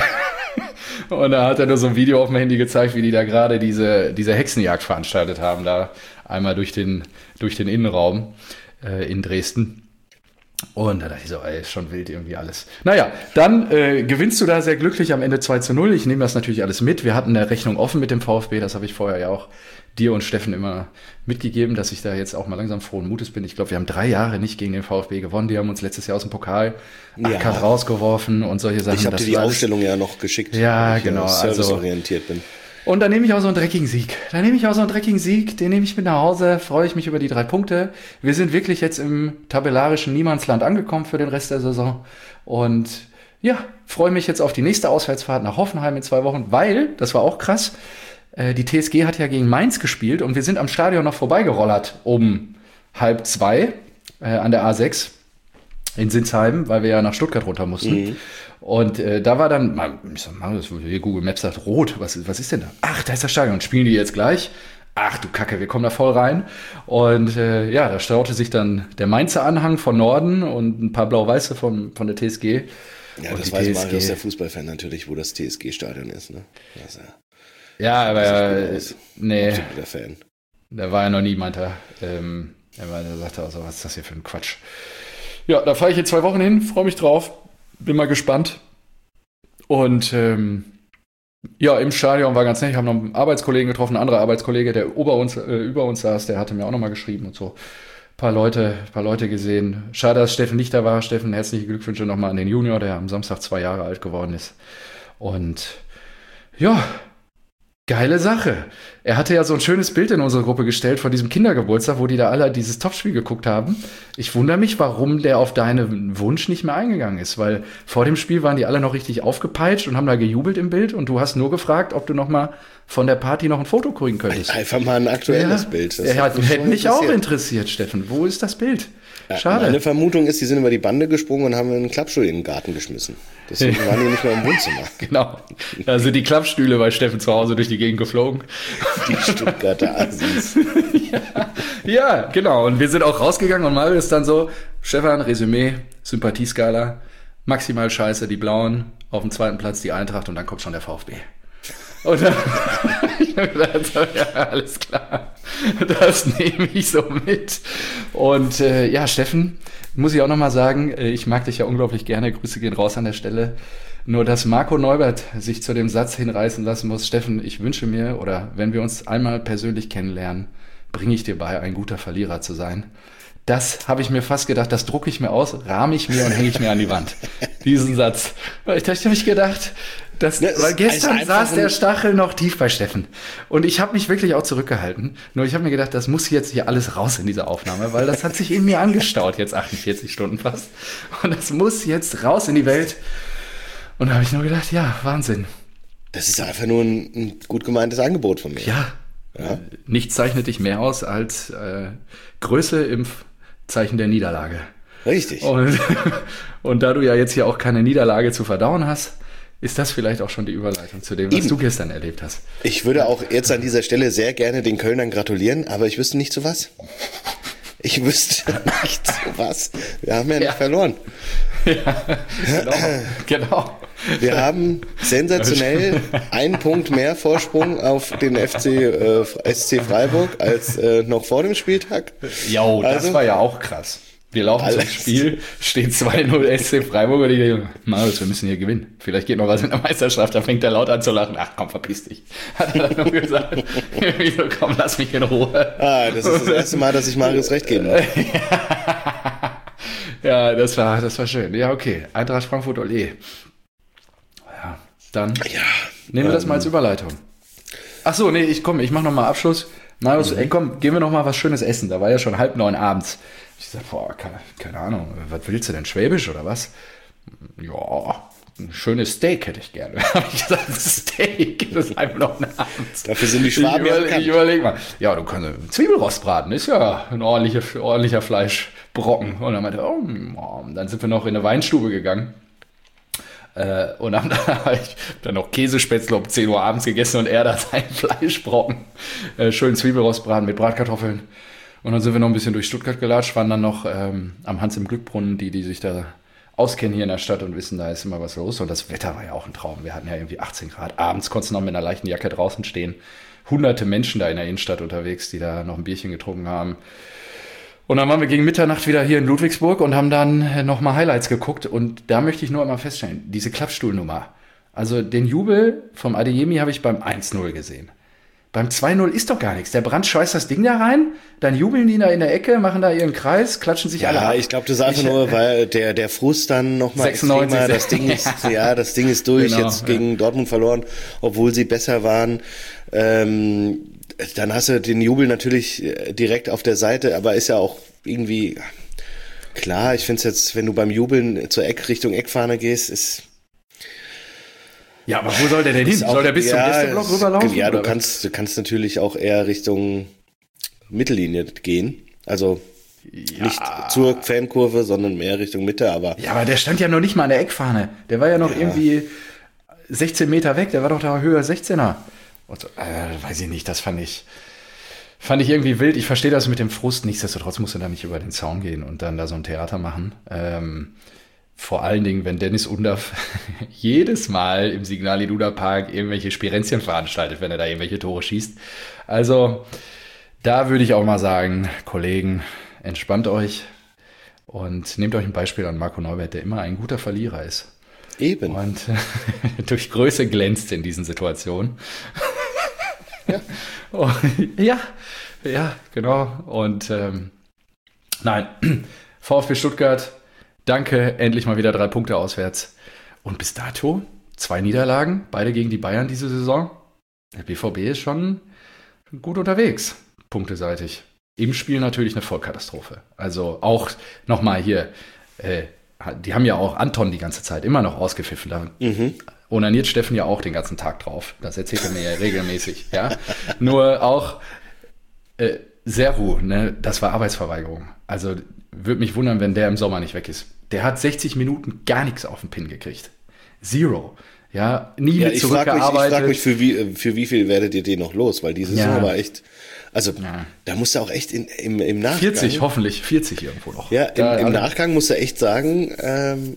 Und da hat er nur so ein Video auf dem Handy gezeigt, wie die da gerade diese, diese Hexenjagd veranstaltet haben, da einmal durch den, durch den Innenraum äh, in Dresden. Und da dachte ich so, ey, ist schon wild irgendwie alles. Naja, dann äh, gewinnst du da sehr glücklich am Ende zwei zu null. Ich nehme das natürlich alles mit. Wir hatten eine Rechnung offen mit dem VfB. Das habe ich vorher ja auch dir und Steffen immer mitgegeben, dass ich da jetzt auch mal langsam frohen Mutes bin. Ich glaube, wir haben drei Jahre nicht gegen den VfB gewonnen. Die haben uns letztes Jahr aus dem Pokal ja. rausgeworfen und solche Sachen. Ich habe dir die Aufstellung ja noch geschickt, ja, weil ich genau, serviceorientiert also, bin. Und dann nehme ich auch so einen dreckigen Sieg. Da nehme ich auch so einen dreckigen Sieg, den nehme ich mit nach Hause, freue ich mich über die drei Punkte. Wir sind wirklich jetzt im tabellarischen Niemandsland angekommen für den Rest der Saison. Und ja, freue mich jetzt auf die nächste Auswärtsfahrt nach Hoffenheim in zwei Wochen, weil, das war auch krass, äh, die T S G hat ja gegen Mainz gespielt und wir sind am Stadion noch vorbeigerollert um halb zwei äh, an der A sechs in Sinsheim, weil wir ja nach Stuttgart runter mussten. Mhm. Und äh, da war dann, ich sag mal, hier Google Maps sagt rot, was, was ist denn da? Ach, da ist das Stadion, spielen die jetzt gleich? Ach du Kacke, wir kommen da voll rein. Und äh, ja, da staute sich dann der Mainzer Anhang von Norden und ein paar Blau-Weiße von, von der T S G. Ja, und das weiß Marius, der Fußballfan natürlich, wo das T S G-Stadion ist. Ne? Das, ja, ja, aber äh, nee, Fan. Da war ja noch nie, meinte er. Ähm, er war, der sagte also, was ist das hier für ein Quatsch? Ja, da fahre ich in zwei Wochen hin, freue mich drauf. Bin mal gespannt. Und ähm, ja, im Stadion war ganz nett. Ich habe noch einen Arbeitskollegen getroffen, ein anderer Arbeitskollege, der über uns, äh, über uns saß, der hatte mir auch nochmal geschrieben und so. Ein paar Leute, paar Leute gesehen. Schade, dass Steffen nicht da war. Steffen, herzliche Glückwünsche nochmal an den Junior, der am Samstag zwei Jahre alt geworden ist. Und ja, geile Sache. Er hatte ja so ein schönes Bild in unsere Gruppe gestellt von diesem Kindergeburtstag, wo die da alle dieses Topspiel geguckt haben. Ich wundere mich, warum der auf deinen Wunsch nicht mehr eingegangen ist, weil vor dem Spiel waren die alle noch richtig aufgepeitscht und haben da gejubelt im Bild und du hast nur gefragt, ob du noch mal von der Party noch ein Foto kriegen könntest. Einfach mal ein aktuelles ja, Bild. Das hat, hätte mich auch interessiert, Steffen. Wo ist das Bild? Schade. Meine Vermutung ist, die sind über die Bande gesprungen und haben einen Klappstuhl in den Garten geschmissen. Deswegen waren die nicht mehr im Wohnzimmer. Genau. Da sind die Klappstühle bei Steffen zu Hause durch die Gegend geflogen. Die Stuttgarter Assis. ja, ja, genau. Und wir sind auch rausgegangen und Mario ist dann so, Stefan, Resümee, Sympathieskala, maximal scheiße die Blauen, auf dem zweiten Platz die Eintracht und dann kommt schon der VfB. Und dann ich habe gedacht, so, ja, alles klar, das nehme ich so mit. Und äh, ja, Steffen, muss ich auch nochmal sagen, äh, ich mag dich ja unglaublich gerne, Grüße gehen raus an der Stelle. Nur, dass Marco Neubert sich zu dem Satz hinreißen lassen muss, Steffen, ich wünsche mir, oder wenn wir uns einmal persönlich kennenlernen, bringe ich dir bei, ein guter Verlierer zu sein. Das habe ich mir fast gedacht, das drucke ich mir aus, rahme ich mir und hänge ich mir an die Wand. Diesen Satz. Weil ich habe mich gedacht, das, das weil gestern also saß der Stachel noch tief bei Steffen. Und ich habe mich wirklich auch zurückgehalten. Nur ich habe mir gedacht, das muss jetzt hier alles raus in dieser Aufnahme, weil das hat sich in mir angestaut, jetzt achtundvierzig Stunden fast. Und das muss jetzt raus in die Welt. Und da habe ich nur gedacht, ja, Wahnsinn. Das ist einfach nur ein, ein gut gemeintes Angebot von mir. Ja. Ja. Nichts zeichnet dich mehr aus als äh, Größe im Zeichen der Niederlage. Richtig. Und, und da du ja jetzt hier auch keine Niederlage zu verdauen hast, ist das vielleicht auch schon die Überleitung zu dem, was Eben. du gestern erlebt hast. Ich würde auch jetzt an dieser Stelle sehr gerne den Kölnern gratulieren, aber ich wüsste nicht zu was. Ich wüsste nicht zu was. Wir haben ja, ja. nicht verloren. Ja, genau. genau. Wir haben sensationell einen Punkt mehr Vorsprung auf den F C, äh, S C Freiburg als äh, noch vor dem Spieltag. Jo, das also, war ja auch krass. Wir laufen alles. zum Spiel, steht zwei null S C Freiburg und ich denke, Marius, wir müssen hier gewinnen. Vielleicht geht noch was in der Meisterschaft, da fängt er laut an zu lachen. Ach komm, verpiss dich. Hat er dann nur gesagt. Wieso, komm, lass mich in Ruhe. Ah, das ist das erste Mal, dass ich Marius recht geben muss. Ja, das war, das war schön. Ja, okay. Eintracht Frankfurt, ole. Ja, dann ja, nehmen wir ähm, das mal als Überleitung. Ach so, nee, ich komm, ich mach noch mal Abschluss. Marius, mhm. ey, komm, gehen wir noch mal was Schönes essen. Da war ja schon halb neun abends. Ich sag, boah, keine, keine Ahnung, was willst du denn, Schwäbisch oder was? Ja, ein schönes Steak hätte ich gerne. Habe ich gesagt, Steak, das ist halb neun abends. Dafür sind die Schwaben ja bekannt. Ich überlege mal, ja, du kannst Zwiebelrost braten, ist ja ein ordentlicher, ordentlicher Fleischbrocken. Und dann meinte er, oh, dann sind wir noch in eine Weinstube gegangen. Äh, und haben dann, ich dann noch Käsespätzle um zehn Uhr abends gegessen und er da seinen Fleischbrocken. Äh, schön Zwiebelrostbraten mit Bratkartoffeln. Und dann sind wir noch ein bisschen durch Stuttgart gelatscht, waren dann noch ähm, am Hans im Glückbrunnen, die, die sich da auskennen hier in der Stadt und wissen, da ist immer was los. Und das Wetter war ja auch ein Traum. Wir hatten ja irgendwie achtzehn Grad. Abends konntest du noch mit einer leichten Jacke draußen stehen. Hunderte Menschen da in der Innenstadt unterwegs, die da noch ein Bierchen getrunken haben. Und dann waren wir gegen Mitternacht wieder hier in Ludwigsburg und haben dann nochmal Highlights geguckt. Und da möchte ich nur einmal feststellen, diese Klappstuhlnummer. Also den Jubel vom Adeyemi habe ich beim eins null gesehen. Beim zwei null ist doch gar nichts. Der Brandt schweißt das Ding da rein, dann jubeln die da in der Ecke, machen da ihren Kreis, klatschen sich ja, alle ab. Ja, ich glaube, das ist einfach ich, nur, weil der, der Frust dann nochmal extremer, das Ding ist, ja, das Ding ist durch, genau, jetzt ja. gegen Dortmund verloren, obwohl sie besser waren. Ähm, dann hast du den Jubel natürlich direkt auf der Seite, aber ist ja auch irgendwie, klar, ich finde es jetzt, wenn du beim Jubeln zur Eck, Richtung Eckfahne gehst, ist... Ja, aber wo soll der denn hin? Soll der bis ja, zum Gästeblock rüberlaufen? Ja, du kannst, du kannst natürlich auch eher Richtung Mittellinie gehen. Also ja. nicht zur Fankurve, sondern mehr Richtung Mitte. Aber ja, aber der stand ja noch nicht mal an der Eckfahne. Der war ja noch ja. irgendwie sechzehn Meter weg. Der war doch da höher sechzehner. Und so, äh, weiß ich nicht, das fand ich, fand ich irgendwie wild. Ich verstehe das mit dem Frust. Nichtsdestotrotz musst du da nicht über den Zaun gehen und dann da so ein Theater machen. Ähm, Vor allen Dingen, wenn Dennis Undaff jedes Mal im Signal Iduna Park irgendwelche Spirenzchen veranstaltet, wenn er da irgendwelche Tore schießt. Also da würde ich auch mal sagen, Kollegen, entspannt euch und nehmt euch ein Beispiel an Marco Neuwirth, der immer ein guter Verlierer ist. Eben. Und durch Größe glänzt in diesen Situationen. Ja, oh, ja, ja, genau. Und ähm, nein, VfB Stuttgart, danke, endlich mal wieder drei Punkte auswärts. Und bis dato zwei Niederlagen, beide gegen die Bayern diese Saison. Der B V B ist schon gut unterwegs, punkteseitig. Im Spiel natürlich eine Vollkatastrophe. Also auch nochmal hier, äh, die haben ja auch Anton die ganze Zeit immer noch ausgepfiffen. Da mhm. onaniert Steffen ja auch den ganzen Tag drauf. Das erzählt er mir ja regelmäßig. Ja? Nur auch äh, Serhu, ne? Das war Arbeitsverweigerung. Also würde mich wundern, wenn der im Sommer nicht weg ist. Der hat sechzig Minuten gar nichts auf den Pin gekriegt. Zero. Ja, nie ja, mit zurückgearbeitet. Ich frage mich, für wie, für wie viel werdet ihr den noch los? Weil diese Saison ja. war echt, also ja. da musst du auch echt in, im, im Nachgang... vierzig, hoffentlich, vierzig irgendwo noch. Ja, im, da, im Nachgang musst du echt sagen, ähm,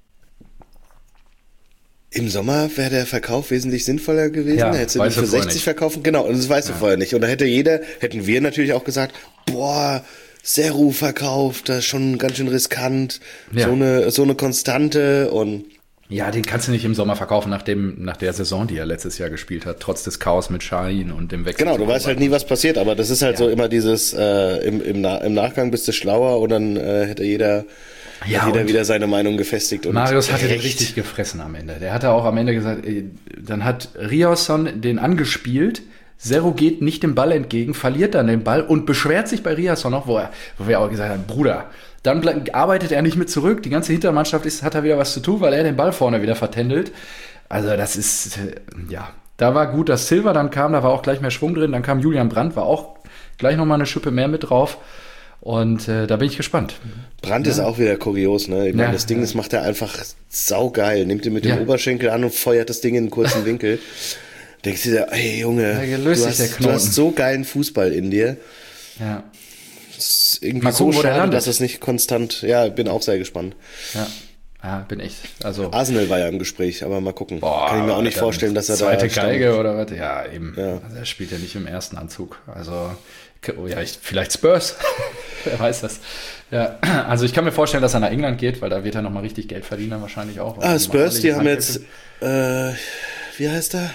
im Sommer wäre der Verkauf wesentlich sinnvoller gewesen. Ja, hättest du den für sechzig verkaufen? Genau, und das weißt ja. du vorher nicht. Und da hätte jeder, hätten wir natürlich auch gesagt, boah, Serhu verkauft, das ist schon ganz schön riskant. Ja. So eine, so eine Konstante und... Ja, den kannst du nicht im Sommer verkaufen nach dem, nach der Saison, die er letztes Jahr gespielt hat, trotz des Chaos mit Shahin und dem Wechsel. Genau, du weißt halt nie, was passiert, aber das ist halt ja. so immer dieses, äh, im, im, Na- im Nachgang bist du schlauer und dann äh, hätte jeder, ja, jeder wieder seine Meinung gefestigt. Und Marius hatte den richtig gefressen am Ende. Der hatte auch am Ende gesagt, ey, dann hat Riasson den angespielt, Serhu geht nicht dem Ball entgegen, verliert dann den Ball und beschwert sich bei Riasson noch, wo, er, wo wir auch gesagt haben, Bruder, dann arbeitet er nicht mit zurück. Die ganze Hintermannschaft ist, hat da wieder was zu tun, weil er den Ball vorne wieder vertändelt. Also das ist, ja, da war gut, dass Silva dann kam, da war auch gleich mehr Schwung drin. Dann kam Julian Brandt, war auch gleich nochmal eine Schippe mehr mit drauf. Und äh, da bin ich gespannt. Brandt ja. ist auch wieder kurios, ne? Ich meine, Ja, das Ding, ja. das macht er einfach saugeil. Nimmt ihn mit dem Ja. Oberschenkel an und feuert das Ding in einen kurzen Winkel. Denkst du dir, hey Junge, Ja, löst du, sich der hast, du Knoten. hast so geilen Fußball in dir. Ja. Das ist irgendwie Mal gucken, so wo der schade, landet. dass es nicht konstant, ja, bin auch sehr gespannt. Ja. Ja, bin echt. Also, Arsenal war ja im Gespräch, aber mal gucken. boah, Kann ich mir auch nicht dann vorstellen, dass er zweite da... Geige oder was? Ja, eben. Ja. Also er spielt ja nicht im ersten Anzug. Also, oh ja, ich, vielleicht Spurs. Wer weiß das. Ja, also ich kann mir vorstellen, dass er nach England geht, weil da wird er nochmal richtig Geld verdienen, dann wahrscheinlich auch. Ah, Spurs, die haben Handgriff. jetzt, äh, wie heißt er?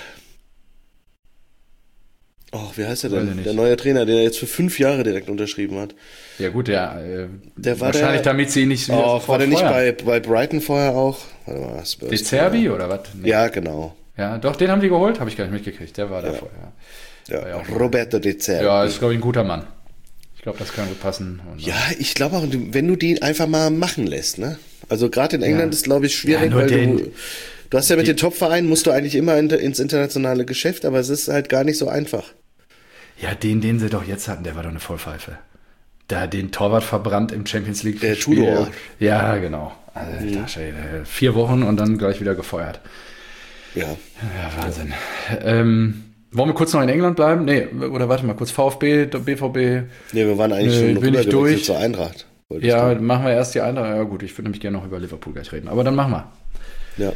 Oh, wie heißt er Weiß ich denn? nicht. Der neue Trainer, der jetzt für fünf Jahre direkt unterschrieben hat. Ja gut, der, äh, Der war wahrscheinlich der- damit sie ihn nicht Oh, war sofort der nicht feuern. bei, bei Brighton vorher auch? Warte mal, Spurs. De Zerbi oder was? Nee. Ja, genau. Ja, doch, den haben die geholt, habe ich gar nicht mitgekriegt. Der war da vorher. Ja, War ja auch- Roberto De Zerbi. Ja, ist, glaube ich, ein guter Mann. Ich glaube, das kann gut passen. Und, Ja, ich glaube auch, wenn du den einfach mal machen lässt, ne? Also gerade in England Ja. ist, glaube ich, schwierig, Ja, nur weil den- du, du hast ja mit den Top-Vereinen, musst du eigentlich immer in, ins internationale Geschäft, aber es ist halt gar nicht so einfach. Ja, den, den sie doch jetzt hatten, der war doch eine Vollpfeife. Da den Torwart verbrannt im Champions League. Der Spiel. Tudor. Ja, genau. Also, Mhm. da, äh, vier Wochen und dann gleich wieder gefeuert. Ja. Ja, Wahnsinn. Ähm, wollen wir kurz noch in England bleiben? Nee, oder warte mal kurz. VfB, B V B. Nee, wir waren eigentlich Nö, schon bin ich rübergewechselt durch. zur Eintracht. wolltest Ja, du. machen wir erst die andere. Ja gut, ich würde nämlich gerne noch über Liverpool gleich reden. Aber dann machen wir. Ja.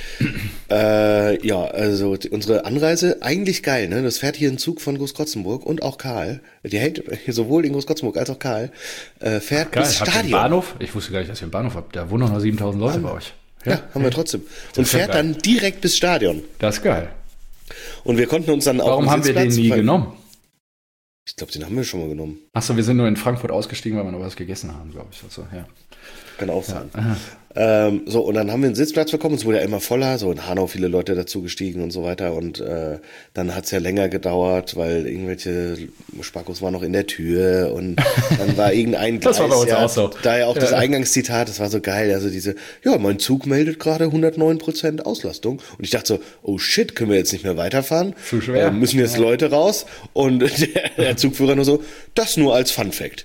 äh, ja, also die, unsere Anreise, eigentlich geil, ne? Das fährt hier ein Zug von Großkotzenburg und auch Karl. Die hält sowohl in Großkotzenburg als auch Karl. Äh, fährt Geil, bis habt ihr einen Stadion. Bahnhof? Ich wusste gar nicht, dass ihr einen Bahnhof habt. Da wohnen noch siebentausend Leute bei euch. Ja, haben wir trotzdem. Und ist ja fährt geil. dann direkt bis Stadion. Das ist geil. Und wir konnten uns dann auch Warum einen haben wir den Sitzplatz- nie weil- genommen? Ich glaube, den haben wir schon mal genommen. Achso, wir sind nur in Frankfurt ausgestiegen, weil wir noch was gegessen haben, glaube ich. Also, ja. Kann auch sein. Ähm, so, und dann haben wir einen Sitzplatz bekommen. Es wurde ja immer voller. So in Hanau viele Leute dazu gestiegen und so weiter. Und äh, dann hat's ja länger gedauert, weil irgendwelche Spackos waren noch in der Tür. Und dann war irgendein Gleis. Das war bei uns ja, auch so. Daher auch das Ja. Eingangszitat. Das war so geil. Also diese, ja, mein Zug meldet gerade hundertneun Prozent Auslastung. Und ich dachte so, oh shit, können wir jetzt nicht mehr weiterfahren? Zu schwer. Äh, müssen jetzt Leute raus? Und der, der Zugführer nur so, das nur als Fun Fact.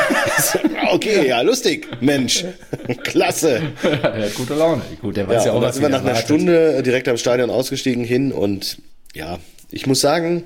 Okay, ja, lustig. Mensch, klasse. Er hat gute Laune. Gut, der weiß Ja, ja, auch, und dann was sind wir ihn nach einer erwartet. Stunde direkt am Stadion ausgestiegen hin und ja, ich muss sagen,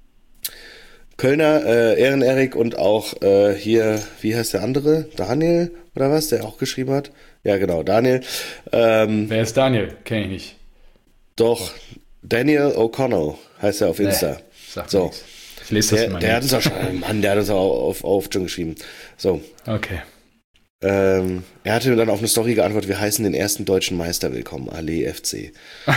Kölner, äh, Ehren-Erik und auch äh, hier, wie heißt der andere? Daniel oder was, der auch geschrieben hat? Ja, genau, Daniel. Ähm, Wer ist Daniel? Kenne ich nicht. doch, Daniel O'Connell heißt er auf Insta. Sagt mir so, nichts. Ich lese das der, immer der hat nicht. uns auch schon, Mann, der hat uns auch auf, auf schon geschrieben. So, Okay. ähm, er hatte dann auf eine Story geantwortet, wir heißen den ersten deutschen Meister willkommen, Ale F C.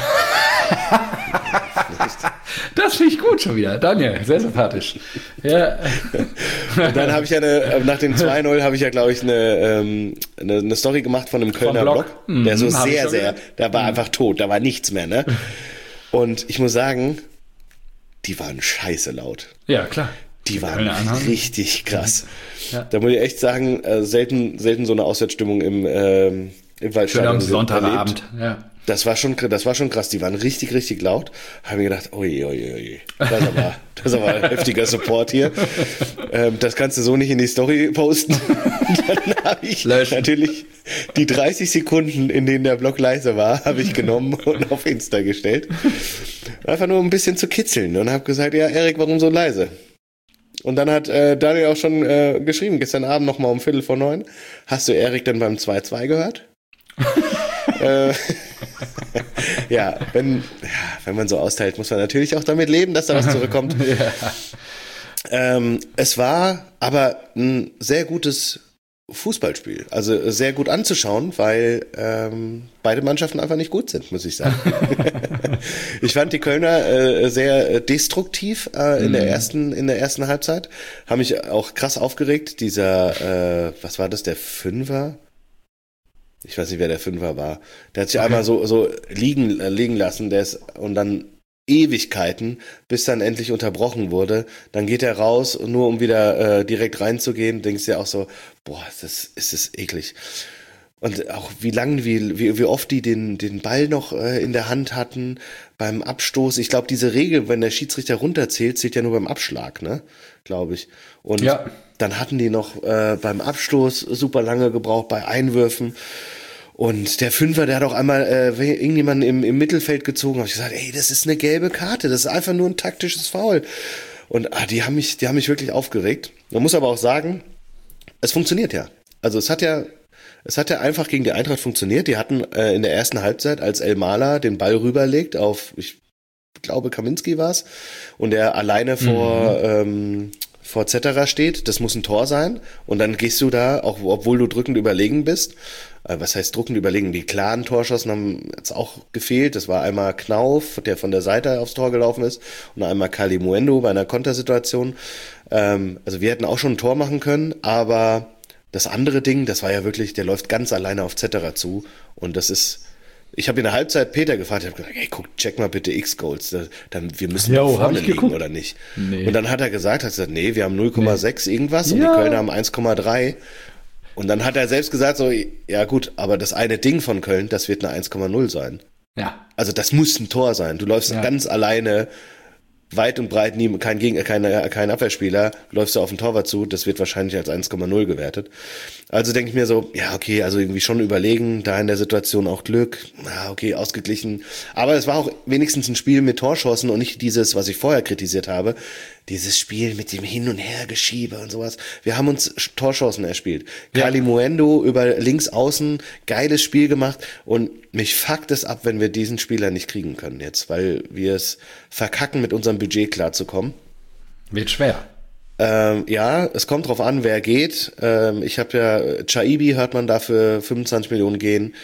Das finde ich gut schon wieder. Daniel, sehr sympathisch. Ja. Und dann habe ich ja eine, äh, nach dem zwei null habe ich ja, glaube ich, eine, ähm, eine, eine Story gemacht von einem Kölner Block? Block, der so Mhm, hab ich sehr, schon sehr, gehört. da war einfach tot, da war nichts mehr, ne? Und ich muss sagen, die waren scheiße laut. Ja, klar. Die waren Kölner Anhang. richtig krass. Ja. Da muss ich echt sagen, äh, selten, selten so eine Auswärtsstimmung im, ähm, im Schön Waldstadion am erlebt. Sonntagabend. Ja. Das war schon, das war schon krass. Die waren richtig, richtig laut. Habe mir gedacht, oi, oi, oi, das ist aber, das ist aber ein heftiger Support hier. Ähm, das kannst du so nicht in die Story posten. Dann habe ich Löschen. natürlich die dreißig Sekunden, in denen der Block leise war, habe ich genommen und auf Insta gestellt. Einfach nur um ein bisschen zu kitzeln und habe gesagt, ja, Erik, warum so leise? Und dann hat äh, Daniel auch schon äh, geschrieben, gestern Abend nochmal um Viertel vor neun. Hast du Erik denn beim zwei zwei gehört? äh, ja, wenn, ja, wenn man so austeilt, muss man natürlich auch damit leben, dass da was zurückkommt. Ja. Ähm, es war aber ein sehr gutes Fußballspiel. Also sehr gut anzuschauen, weil ähm, beide Mannschaften einfach nicht gut sind, muss ich sagen. Ich fand die Kölner äh, sehr destruktiv äh, in der ersten in der ersten Halbzeit. Haben mich auch krass aufgeregt. Dieser, äh, was war das, der Fünfer? Ich weiß nicht, wer der Fünfer war. Der hat sich Okay. einmal so so liegen äh, liegen lassen, der ist und dann Ewigkeiten, bis dann endlich unterbrochen wurde. Dann geht er raus, nur um wieder äh, direkt reinzugehen. Denkst du ja auch so, boah, das ist das eklig. Und auch wie lang, wie, wie, wie oft die den, den Ball noch äh, in der Hand hatten beim Abstoß. Ich glaube, diese Regel, wenn der Schiedsrichter runterzählt, zählt ja nur beim Abschlag, ne? Glaube ich. Und Ja. dann hatten die noch äh, beim Abstoß super lange gebraucht, bei Einwürfen. Und der Fünfer, der hat auch einmal äh, irgendjemanden im, im Mittelfeld gezogen. Habe ich gesagt, ey, das ist eine gelbe Karte, das ist einfach nur ein taktisches Foul. Und ah, die haben mich, die haben mich wirklich aufgeregt. Man muss aber auch sagen, es funktioniert ja. Also es hat ja, es hat ja einfach gegen die Eintracht funktioniert. Die hatten äh, in der ersten Halbzeit, als El Mala den Ball rüberlegt auf, ich glaube Kaminski war's, und der alleine vor mhm. ähm, vor Zetterer steht, das muss ein Tor sein. Und dann gehst du da, auch obwohl du drückend überlegen bist. Äh, was heißt drückend überlegen? Die klaren Torschossen haben jetzt auch gefehlt. Das war einmal Knauf, der von der Seite aufs Tor gelaufen ist, und einmal Kali Muendo bei einer Kontersituation. Ähm, also wir hätten auch schon ein Tor machen können, aber das andere Ding, das war ja wirklich, der läuft ganz alleine auf Zetterer zu. Und das ist, ich habe in der Halbzeit Peter gefragt, ich habe gesagt, hey, guck, check mal bitte X-Goals, dann, wir müssen jo, da vorne liegen oder nicht. Nee. Und dann hat er gesagt, hat gesagt, nee, wir haben null Komma sechs nee. irgendwas und ja. die Kölner haben eins Komma drei. Und dann hat er selbst gesagt, so, ja gut, aber das eine Ding von Köln, das wird eine eins Komma null sein. Ja. Also das muss ein Tor sein. Du läufst ja. ganz alleine, weit und breit, nie, kein, Gegner, kein, kein Abwehrspieler, läufst du auf den Torwart zu, das wird wahrscheinlich als eins Komma null gewertet. Also denke ich mir so, ja okay, also irgendwie schon überlegen, da in der Situation auch Glück, ja okay, ausgeglichen. Aber es war auch wenigstens ein Spiel mit Torschancen und nicht dieses, was ich vorher kritisiert habe, dieses Spiel mit dem Hin- und Hergeschiebe und sowas. Wir haben uns Torschancen erspielt. Ja. Kali Muendo über links außen, geiles Spiel gemacht, und mich fuckt es ab, wenn wir diesen Spieler nicht kriegen können jetzt, weil wir es verkacken, mit unserem Budget klarzukommen. Wird schwer. Ähm, ja, es kommt drauf an, wer geht. Ähm, ich habe ja, Chaibi hört man dafür fünfundzwanzig Millionen gehen.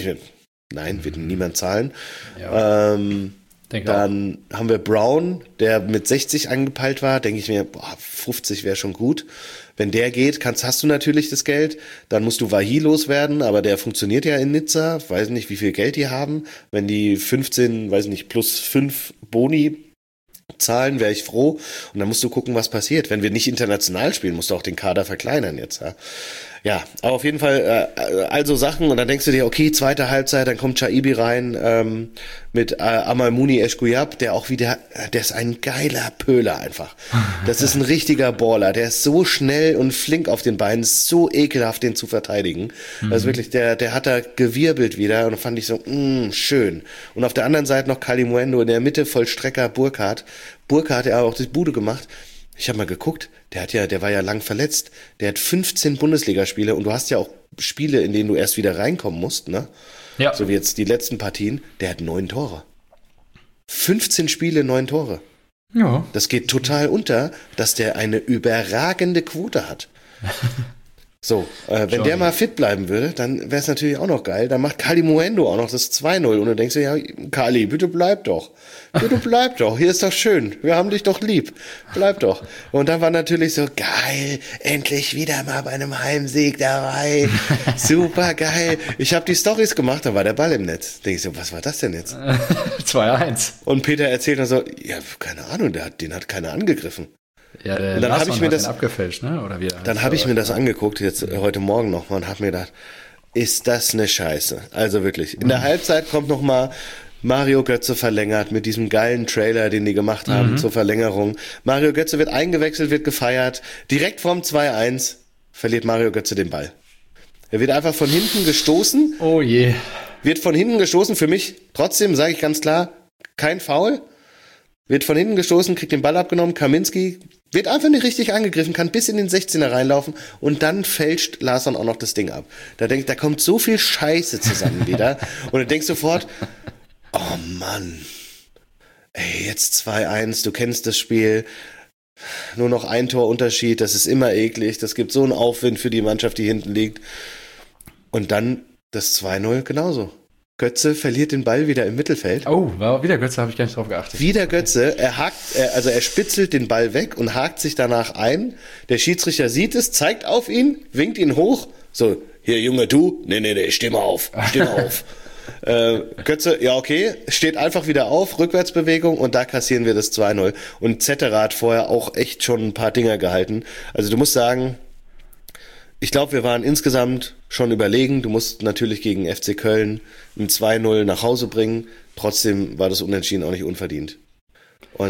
Nein, wird niemand zahlen. Ja. Ähm, dann auch. Haben wir Brown, der mit sechzig angepeilt war. Denke ich mir, boah, fünfzig wäre schon gut. Wenn der geht, kannst, hast du natürlich das Geld. Dann musst du Wahi loswerden, aber der funktioniert ja in Nizza. Weiß nicht, wie viel Geld die haben. Wenn die fünfzehn, weiß nicht, plus fünf Boni zahlen, wäre ich froh. Und dann musst du gucken, was passiert. Wenn wir nicht international spielen, musst du auch den Kader verkleinern jetzt. Ja, ja, aber auf jeden Fall äh, also Sachen. Und dann denkst du dir, okay, zweite Halbzeit, dann kommt Chaibi rein ähm, mit äh, Amalmouni Eschkuyab, der auch wieder, der ist ein geiler Pöler einfach. Das ist ein richtiger Baller. Der ist so schnell und flink auf den Beinen, so ekelhaft, den zu verteidigen. Mhm. Also wirklich, der der hat da gewirbelt wieder, und fand ich so, mh, schön. Und auf der anderen Seite noch Kali Muendo, in der Mitte Vollstrecker Burkhardt. Burkhardt hat ja auch die Bude gemacht. Ich habe mal geguckt, der hat ja, der war ja lang verletzt. Der hat fünfzehn Bundesligaspiele, und du hast ja auch Spiele, in denen du erst wieder reinkommen musst, ne? Ja. So wie jetzt die letzten Partien. Der hat neun Tore. fünfzehn Spiele, neun Tore. Ja. Das geht total unter, dass der eine überragende Quote hat. So, äh, wenn Johnny. der mal fit bleiben würde, dann wäre es natürlich auch noch geil. Dann macht Kali Muendo auch noch das zwei null, und du denkst dir, ja, Kali, bitte bleib doch. Bitte bleib doch, hier ist doch schön. Wir haben dich doch lieb. Bleib doch. Und dann war natürlich so, geil, endlich wieder mal bei einem Heimsieg dabei. Super geil. Ich habe die Storys gemacht, da war der Ball im Netz. Denk ich so, was war das denn jetzt? zwei eins. Und Peter erzählt dann so, ja, keine Ahnung, der hat, den hat keiner angegriffen. Ja, der und dann habe ich mir das abgefälscht, ne? Oder wie? Dann habe ich mir das angeguckt jetzt äh, heute Morgen nochmal und habe mir gedacht, ist das eine Scheiße? Also wirklich. In der mhm. Halbzeit kommt nochmal Mario Götze verlängert mit diesem geilen Trailer, den die gemacht haben mhm. zur Verlängerung. Mario Götze wird eingewechselt, wird gefeiert. Direkt vorm zwei eins verliert Mario Götze den Ball. Er wird einfach von hinten gestoßen. Oh je. Wird von hinten gestoßen. Für mich, trotzdem sage ich ganz klar, kein Foul. Wird von hinten gestoßen, kriegt den Ball abgenommen. Kaminski wird einfach nicht richtig angegriffen, kann bis in den sechzehner reinlaufen, und dann fälscht Larsson auch noch das Ding ab. Da denk, da kommt so viel Scheiße zusammen wieder. Und du denkst sofort, oh Mann, ey, jetzt zwei eins, du kennst das Spiel. Nur noch ein Torunterschied, das ist immer eklig. Das gibt so einen Aufwind für die Mannschaft, die hinten liegt. Und dann das zwei null genauso. Götze verliert den Ball wieder im Mittelfeld. Oh, war wieder Götze, habe ich gar nicht drauf geachtet. Wieder Götze, er hakt, er, also er spitzelt den Ball weg und hakt sich danach ein. Der Schiedsrichter sieht es, zeigt auf ihn, winkt ihn hoch. So, hier Junge, du? Nee, nee, nee, steh mal auf, steh mal auf. äh, Götze, ja okay, steht einfach wieder auf, Rückwärtsbewegung, und da kassieren wir das zwei null. Und Zetterer hat vorher auch echt schon ein paar Dinger gehalten. Also du musst sagen, ich glaube, wir waren insgesamt schon überlegen. Du musst natürlich gegen F C Köln ein zwei null nach Hause bringen. Trotzdem war das Unentschieden auch nicht unverdient. Und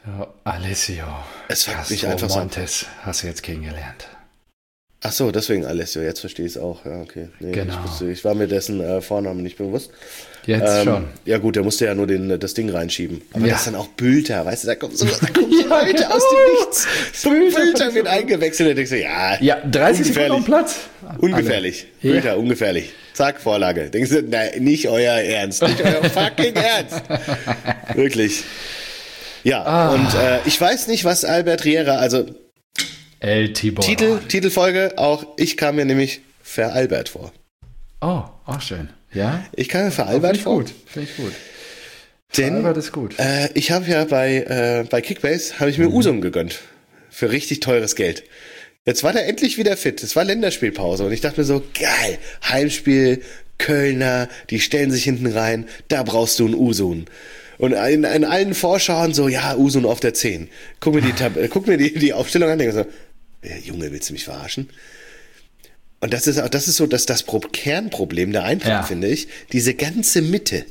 Ja, Alessio. Es war Castro nicht einfach so. Montes hast du jetzt kennengelernt. Ach so, deswegen Alessio, jetzt verstehe ich es auch. Ja, okay. Nee, Genau. Ich, wusste, ich war mir dessen äh, Vornamen nicht bewusst. Jetzt Ähm, schon. Ja gut, der musste ja nur den, das Ding reinschieben. Aber Ja. das ist dann auch Bülter, weißt du, da kommt so, da kommt so Ja, Leute genau. aus dem Nichts. So Bülter Bülter wird eingewechselt und denkst du, ja, Ja, dreißig Sekunden auf dem Platz. ungefährlich. Alle. Bülter, Ja. ungefährlich. Zack, Vorlage. Denkst du, nein, nicht euer Ernst, nicht euer fucking Ernst. Wirklich. Ja, Ah. und äh, ich weiß nicht, was Albert Riera, also El Tibor. Titel, Titelfolge, auch ich kam mir nämlich für Albert vor. Oh, auch schön. Ja? Ich kam mir für Finde Albert ich vor. gut. Finde ich gut. Denn Albert ist gut. Äh, ich habe ja bei, äh, bei Kickbase habe ich mir Mhm. Usum gegönnt. Für richtig teures Geld. Jetzt war der endlich wieder fit. Es war Länderspielpause und ich dachte mir so, geil, Heimspiel, Kölner, die stellen sich hinten rein, da brauchst du einen Usun. Und in, in allen Vorschauen so, ja, Usun auf der zehn. Guck mir die, Tab äh, guck mir die, die Aufstellung an, denke so, ja, Junge, willst du mich verarschen? Und das ist auch, das ist so das, das Pro Kernproblem der Eintracht, Ja. finde ich. Diese ganze Mitte.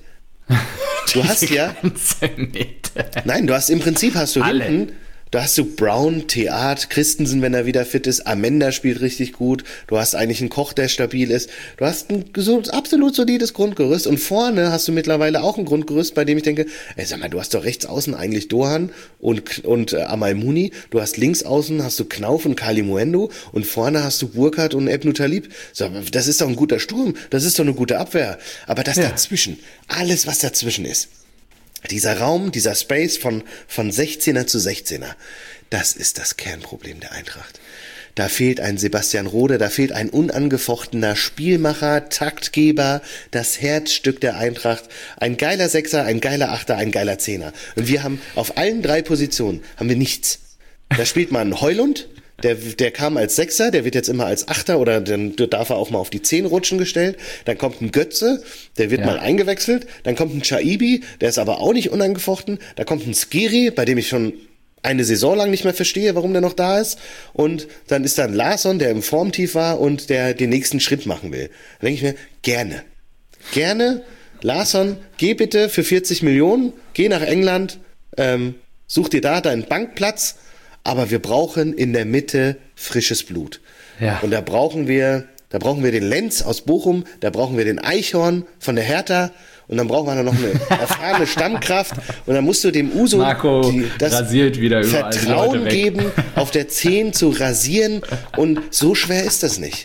Du hast ja, Ganze Mitte. nein, du hast im Prinzip hast du Alle. hinten, da hast du Brown, Theat, Christensen, wenn er wieder fit ist, Amenda spielt richtig gut, du hast eigentlich einen Koch, der stabil ist, du hast ein so, absolut solides Grundgerüst und vorne hast du mittlerweile auch ein Grundgerüst, bei dem ich denke, ey, sag mal, du hast doch rechts außen eigentlich Dohan und, und äh, Amal Muni, du hast links außen hast du Knauf und Kali Muendo und vorne hast du Burkhardt und Ebnu Talib. So, das ist doch ein guter Sturm, das ist doch eine gute Abwehr, aber das Ja. dazwischen, alles was dazwischen ist, dieser Raum, dieser Space von, von sechzehner zu sechzehner, das ist das Kernproblem der Eintracht. Da fehlt ein Sebastian Rode, da fehlt ein unangefochtener Spielmacher, Taktgeber, das Herzstück der Eintracht. Ein geiler Sechser, ein geiler Achter, ein geiler Zehner. Und wir haben auf allen drei Positionen haben wir nichts. Da spielt man einen Heulund, der, der kam als Sechser, der wird jetzt immer als Achter oder dann darf er auch mal auf die Zehn rutschen gestellt. Dann kommt ein Götze, der wird Ja. mal eingewechselt. Dann kommt ein Chaibi, der ist aber auch nicht unangefochten. Da kommt ein Skiri, bei dem ich schon eine Saison lang nicht mehr verstehe, warum der noch da ist. Und dann ist da ein Larsson, der im Formtief war und der den nächsten Schritt machen will. Da denke ich mir, gerne. Gerne, Larsson, geh bitte für vierzig Millionen, geh nach England, ähm, such dir da deinen Bankplatz, aber wir brauchen in der Mitte frisches Blut. Ja. Und da brauchen wir, da brauchen wir den Lenz aus Bochum, da brauchen wir den Eichhorn von der Hertha und dann brauchen wir dann noch eine erfahrene Stammkraft und dann musst du dem Uso Marco die, das rasiert wieder überall die Vertrauen Leute weg. geben, auf der zehn zu rasieren und so schwer ist das nicht.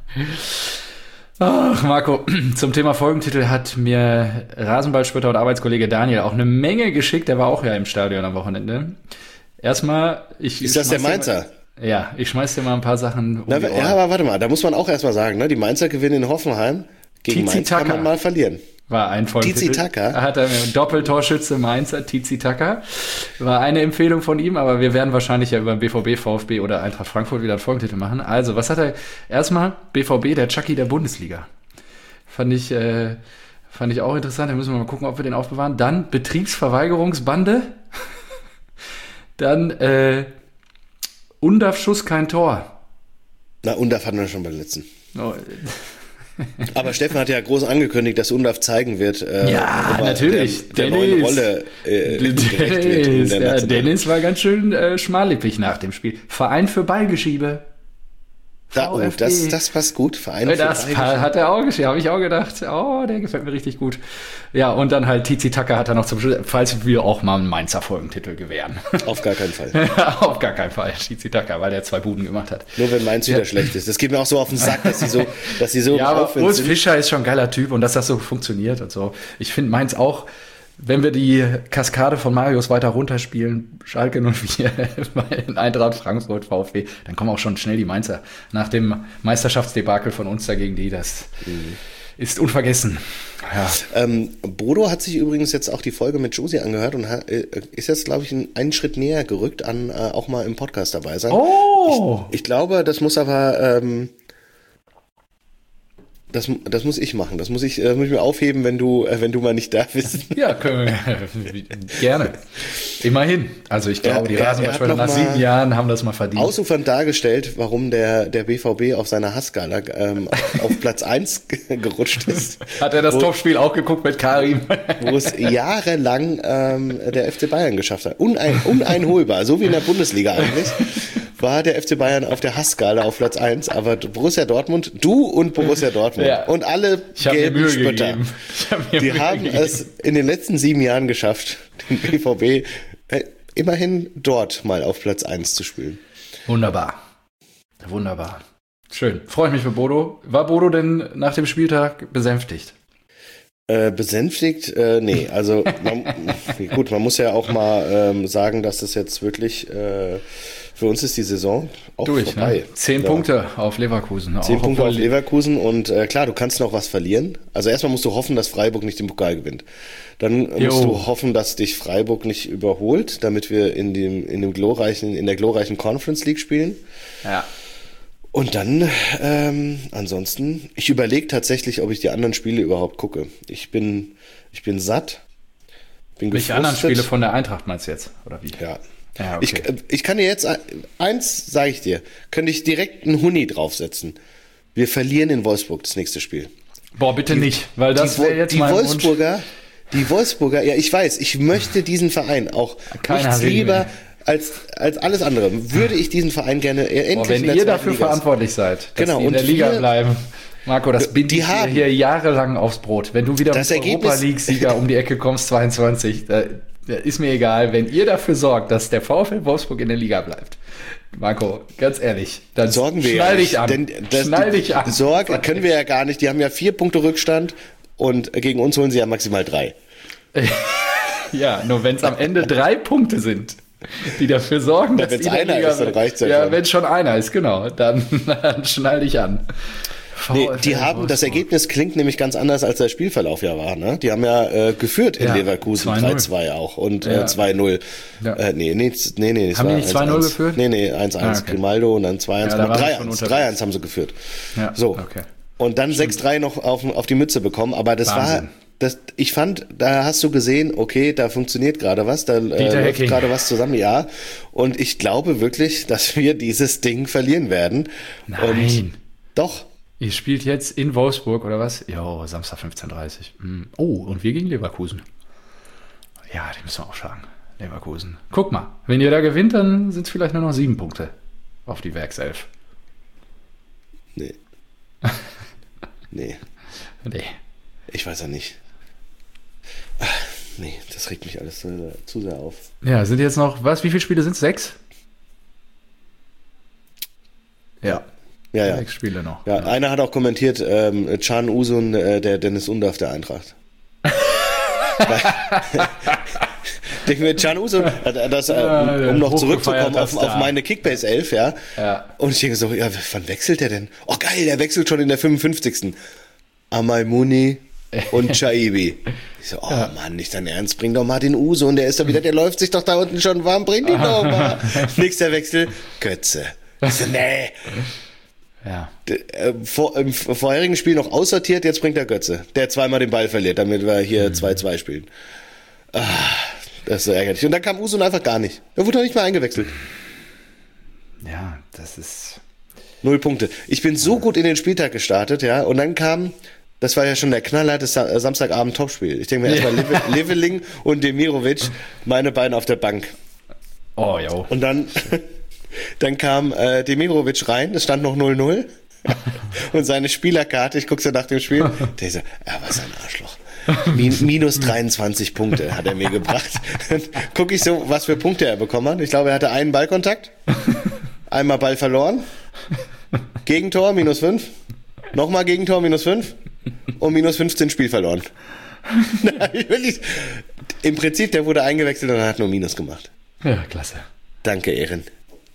Ach, Marco, zum Thema Folgentitel hat mir Rasenballspötter und Arbeitskollege Daniel auch eine Menge geschickt. Der war auch ja im Stadion am Wochenende. Erstmal, ich. Ist das der schmeiß dir Mainzer? Mal, ja, ich schmeiß dir mal ein paar Sachen um Na, die Ohren. ja, aber warte mal, da muss man auch erstmal sagen, ne? Die Mainzer gewinnen in Hoffenheim. Gegen Mainz Tizi-Taka. kann man mal verlieren. War ein Folgentitel. Tizi-Taka? Hat er mir Doppeltorschütze Mainzer, Tizi-Taka. War eine Empfehlung von ihm, aber wir werden wahrscheinlich ja über B V B, VfB oder Eintracht Frankfurt wieder einen Folgentitel machen. Also, was hat er? Erstmal B V B, der Chucky der Bundesliga. Fand ich, äh, fand ich auch interessant. Da müssen wir mal gucken, ob wir den aufbewahren. Dann Betriebsverweigerungsbande. Dann äh, Undaf Schuss kein Tor. Na, Undaf hatten wir schon beim letzten. Oh, Aber Steffen hat ja groß angekündigt, dass Undaf zeigen wird, äh, Ja, ob er natürlich. der, der Dennis. neuen Rolle äh, gerecht wird in Dennis, der ja, Nationalen. Dennis war ganz schön äh, schmallippig nach dem Spiel. Verein für Ballgeschiebe. Da, oh, VfB. das, das passt gut. Verein für Das beide. hat er auch geschrieben, habe ich auch gedacht. Oh, der gefällt mir richtig gut. Ja, und dann halt Tizi-Taka hat er noch zum Schluss, falls wir auch mal einen Mainzer Folgentitel gewähren. Auf gar keinen Fall. Auf gar keinen Fall, Tizi-Taka, weil der zwei Buden gemacht hat. Nur wenn Mainz wieder schlecht ist. Das geht mir auch so auf den Sack, dass sie so, dass sie so Ja, aber drauf Urs sind. Fischer ist schon ein geiler Typ und dass das so funktioniert und so. Ich finde Mainz auch, wenn wir die Kaskade von Marius weiter runterspielen, Schalke null vier, in Eintracht Frankfurt, VfB, dann kommen auch schon schnell die Mainzer. Nach dem Meisterschaftsdebakel von uns dagegen die, das mhm. ist unvergessen. Ja. Ähm, Bodo hat sich übrigens jetzt auch die Folge mit Josie angehört und hat, äh, ist jetzt, glaube ich, einen, einen Schritt näher gerückt an äh, auch mal im Podcast dabei sein. Oh! Ich, ich glaube, das muss aber... Ähm, Das, das muss ich machen. Das muss ich, das muss ich mir aufheben, wenn du, wenn du mal nicht da bist. Ja, können wir gerne. Immerhin. Also ich glaube, die Rasenballspieler nach sieben Jahren haben das mal verdient. Ausufernd dargestellt, warum der, der B V B auf seiner Hassskala ähm, auf Platz eins gerutscht ist. Hat er das wo, Topspiel auch geguckt mit Karim? Wo es jahrelang ähm, der F C Bayern geschafft hat. Unein, uneinholbar, so wie in der Bundesliga eigentlich. War der F C Bayern auf der Hassskala auf Platz eins, aber Borussia Dortmund, du und Borussia Dortmund ja. und alle gelben Spötter, hab die Mühe haben gegeben. Es in den letzten sieben Jahren geschafft, den B V B äh, immerhin dort mal auf Platz eins zu spielen. Wunderbar. Wunderbar. Schön. Freue ich mich für Bodo. War Bodo denn nach dem Spieltag besänftigt? Äh, besänftigt? Äh, nee, also man, gut, man muss ja auch mal ähm, sagen, dass das jetzt wirklich äh, für uns ist die Saison auch durch, vorbei. Ne? Zehn ja. Punkte auf Leverkusen. Zehn auch Punkte auf Leverkusen und äh, klar, du kannst noch was verlieren. Also erstmal musst du hoffen, dass Freiburg nicht den Pokal gewinnt. Dann jo. musst du hoffen, dass dich Freiburg nicht überholt, damit wir in dem in dem glorreichen in der glorreichen Conference League spielen. Ja. Und dann, ähm, ansonsten, ich überlege tatsächlich, ob ich die anderen Spiele überhaupt gucke. Ich bin, ich bin satt. Bin Welche anderen Spiele von der Eintracht meinst du jetzt? Oder wie? Ja. Ja, okay. Ich, ich kann dir jetzt, eins sage ich dir, könnte ich direkt einen Huni draufsetzen. Wir verlieren in Wolfsburg das nächste Spiel. Boah, bitte die, nicht, weil das wäre jetzt die mein Wolfsburger, Wunsch. Die Wolfsburger, ja, ich weiß, ich möchte diesen Verein auch Keiner nichts lieber als, als alles andere. Würde ich diesen Verein gerne endlich Boah, wenn in der ihr dafür Liga verantwortlich seid, dass genau, die in der Liga wir, bleiben. Marco, das bin ich dir hier jahrelang aufs Brot. Wenn du wieder mit Europa League-Sieger um die Ecke kommst, zweiundzwanzig, da, da ist mir egal. Wenn ihr dafür sorgt, dass der VfL Wolfsburg in der Liga bleibt, Marco, ganz ehrlich, dann sorgen wir schnall ja dich nicht, an. Denn das, schnall dich an. Sorge können wir ja gar nicht. Die haben ja vier Punkte Rückstand und gegen uns holen sie ja maximal drei. Ja, nur wenn es am Ende drei Punkte sind, die dafür sorgen, dass wenn's einer Liga, ist, dann reicht's ja. Ja, wenn schon einer ist, genau, dann, dann schnall dich an. Nee, die haben, das Ergebnis klingt nämlich ganz anders, als der Spielverlauf ja war, ne? Die haben ja äh, geführt in ja, Leverkusen drei zwei auch und ja. äh, zwei null. Ja. Äh, nee, nee, nee, nee. Haben die nicht zwei null geführt? Nee, nee, eins eins. Ah, okay. Grimaldo und dann zwei eins. Ja, drei eins. drei eins haben sie geführt. Ja, so. Okay. Und dann sechs drei noch auf, auf die Mütze bekommen, aber das Wahnsinn. war... Das, ich fand, da hast du gesehen, okay, da funktioniert gerade was, da äh, läuft gerade was zusammen, ja. Und ich glaube wirklich, dass wir dieses Ding verlieren werden. Nein. Und doch. Ihr spielt jetzt in Wolfsburg, oder was? Jo, Samstag fünfzehn Uhr dreißig. Oh, und wir gegen Leverkusen. Ja, die müssen wir auch schlagen. Leverkusen. Guck mal, wenn ihr da gewinnt, dann sind es vielleicht nur noch sieben Punkte auf die Werkself. Nee. nee. Nee. Ich weiß ja nicht. Ach, nee, das regt mich alles zu, zu sehr auf. Ja, sind jetzt noch, was, wie viele Spiele sind es? Sechs? Ja. Ja, ja. Sechs Spiele noch. Ja, ja. Einer hat auch kommentiert, ähm, Can Usun, äh, der Dennis Undaff der Eintracht. Denk mir, Can Usun, das, äh, um, um noch zurückzukommen auf, auf meine Kickbase elf, ja. ja. Und ich denke so, ja, wann wechselt der denn? Oh geil, der wechselt schon in der fünfundfünfzigsten Amal Mouni und Chaibi. Ich so, oh ja. Mann, nicht dein Ernst, bring doch mal den Usun, der ist doch wieder, der läuft sich doch da unten schon warm, bring den doch mal. Nächster Wechsel, Götze. Ich so, nee. Ja. Vor, im vorherigen Spiel noch aussortiert, jetzt bringt er Götze, der zweimal den Ball verliert, damit wir hier zwei zwei mhm. spielen. Ah, das ist so ärgerlich. Und dann kam Usun einfach gar nicht. Er wurde doch nicht mehr eingewechselt. Ja, das ist... Null Punkte. Ich bin so gut in den Spieltag gestartet, ja, und dann kam, das war ja schon der Knaller des Samstagabend Topspiel. Ich denke mir erstmal ja. Leveling und Demirovic, meine beiden auf der Bank. Oh, jo. Und dann... Dann kam äh, Demirovic rein, es stand noch null null und seine Spielerkarte, ich gucke so nach dem Spiel, der so, er war sein Arschloch. Min- minus dreiundzwanzig Punkte hat er mir gebracht. Dann gucke ich so, was für Punkte er bekommen hat. Ich glaube, er hatte einen Ballkontakt, einmal Ball verloren, Gegentor, minus fünf, nochmal Gegentor, minus fünf und minus fünfzehn Spiel verloren. Im Prinzip, der wurde eingewechselt und er hat nur Minus gemacht. Ja, klasse. Danke, Ehren.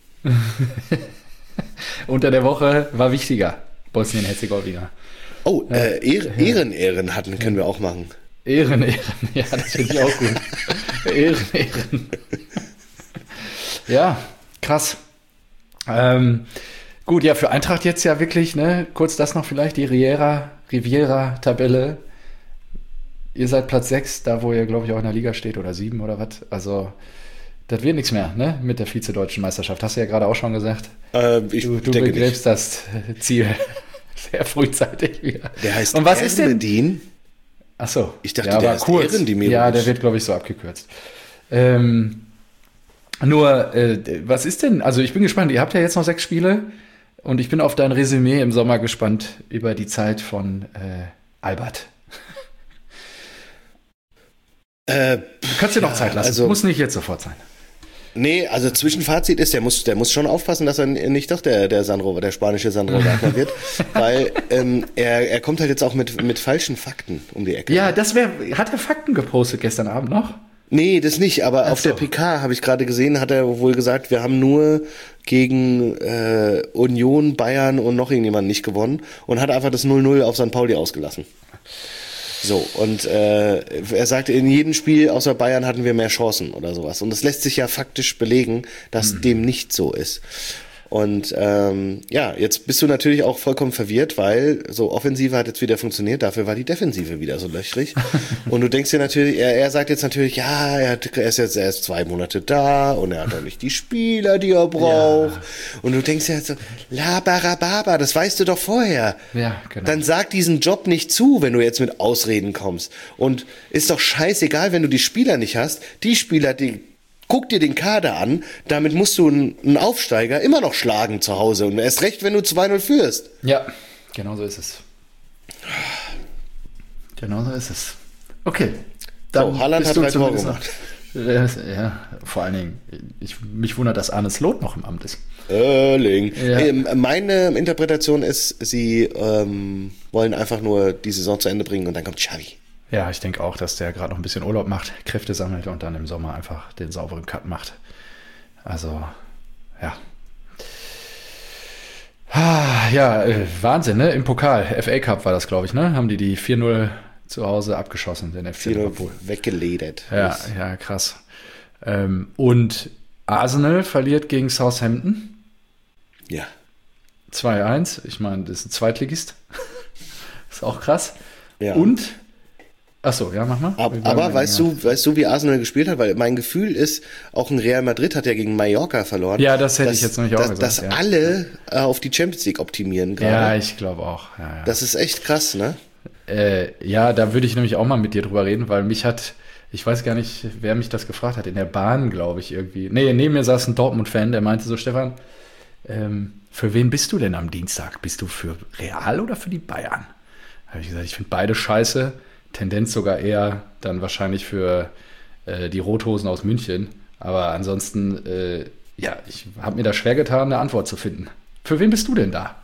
Unter der Woche war wichtiger, Bosnien-Herzegowina. Oh, äh, Ehren, Ehren, Ehren hatten, können wir auch machen. Ehren, Ehren, ja, das finde ich auch gut. Ehren, Ehren. Ja, krass. Ähm, gut, ja, für Eintracht jetzt ja wirklich, ne, kurz das noch vielleicht, die Riera Riviera-Tabelle. Ihr seid Platz sechs, da wo ihr, glaube ich, auch in der Liga steht oder sieben oder was. Also, das wird nichts mehr, ne? Mit der Vize-Deutschen Meisterschaft. Hast du ja gerade auch schon gesagt. Äh, ich du du denke begräbst nicht. das Ziel sehr frühzeitig wieder. Der heißt Und was ist denn? Ermedin. Ach so. Ich dachte, ja, der aber heißt kurz. Ehrendimirovic. Ja, der wird, glaube ich, so abgekürzt. Ähm, nur, äh, was ist denn? Also, ich bin gespannt. Ihr habt ja jetzt noch sechs Spiele und ich bin auf dein Resümee im Sommer gespannt über die Zeit von äh, Albert. Äh, Du kannst dir noch ja, Zeit lassen. also- Muss nicht jetzt sofort sein. Nee, also Zwischenfazit ist, der muss, der muss schon aufpassen, dass er nicht doch der, der Sandro, der spanische Sandro Wagner wird, weil ähm, er, er kommt halt jetzt auch mit, mit falschen Fakten um die Ecke. Ja, das wäre. Hat er Fakten gepostet gestern Abend noch? Nee, das nicht, aber Ach auf der so. P K habe ich gerade gesehen, hat er wohl gesagt, wir haben nur gegen äh, Union, Bayern und noch irgendjemanden nicht gewonnen und hat einfach das null null auf Sankt Pauli ausgelassen. So, und äh, er sagte, in jedem Spiel außer Bayern hatten wir mehr Chancen oder sowas. Und das lässt sich ja faktisch belegen, dass Mhm. dem nicht so ist. Und ähm, ja, jetzt bist du natürlich auch vollkommen verwirrt, weil so Offensive hat jetzt wieder funktioniert, dafür war die Defensive wieder so löchrig. Und du denkst dir natürlich, er, er sagt jetzt natürlich, ja, er, hat, er ist jetzt erst zwei Monate da und er hat noch nicht die Spieler, die er braucht. Ja. Und du denkst dir halt so, labarababa, das weißt du doch vorher. Ja, genau. Dann sag diesen Job nicht zu, wenn du jetzt mit Ausreden kommst. Und ist doch scheißegal, wenn du die Spieler nicht hast. Die Spieler, die guck dir den Kader an, damit musst du einen, einen Aufsteiger immer noch schlagen zu Hause. Und erst recht, wenn du zwei null führst. Ja, genau so ist es. Genau so ist es. Okay. So, Haaland bist hat du drei Tore zumindest gemacht. noch- Ja, vor allen Dingen, ich, mich wundert, dass Arne Slot noch im Amt ist. Erling. Ja. Ähm, meine Interpretation ist, sie ähm, wollen einfach nur die Saison zu Ende bringen und dann kommt Xavi. Ja, ich denke auch, dass der gerade noch ein bisschen Urlaub macht, Kräfte sammelt und dann im Sommer einfach den sauberen Cut macht. Also, ja. Ah, ja, äh, Wahnsinn, ne? Im Pokal, F A Cup war das, glaube ich, ne? Haben die die vier null zu Hause abgeschossen, den F C Liverpool. Weggeledert. Ja, ja, krass. Ähm, und Arsenal verliert gegen Southampton Ja. zwei eins. Ich meine, das ist ein Zweitligist. Ist auch krass. Ja. Und, achso, ja, mach mal. Aber, Wir bleiben aber bei weißt dem, du, weißt du, wie Arsenal gespielt hat? Weil mein Gefühl ist, auch ein Real Madrid hat ja gegen Mallorca verloren. Ja, das hätte dass, ich jetzt nämlich auch dass, gesagt, Dass ja. alle äh, auf die Champions League optimieren Ja, ja, gerade. ich glaube auch. Ja, ja. Das ist echt krass, ne? Äh, ja, da würde ich nämlich auch mal mit dir drüber reden, weil mich hat, ich weiß gar nicht, wer mich das gefragt hat, in der Bahn, glaube ich, irgendwie. Nee, neben mir saß ein Dortmund-Fan, der meinte so, Stefan, ähm, für wen bist du denn am Dienstag? Bist du für Real oder für die Bayern? Da habe ich gesagt, ich finde beide scheiße, Tendenz sogar eher dann wahrscheinlich für äh, die Rothosen aus München. Aber ansonsten, äh, ja, ich habe mir da schwer getan, eine Antwort zu finden. Für wen bist du denn da?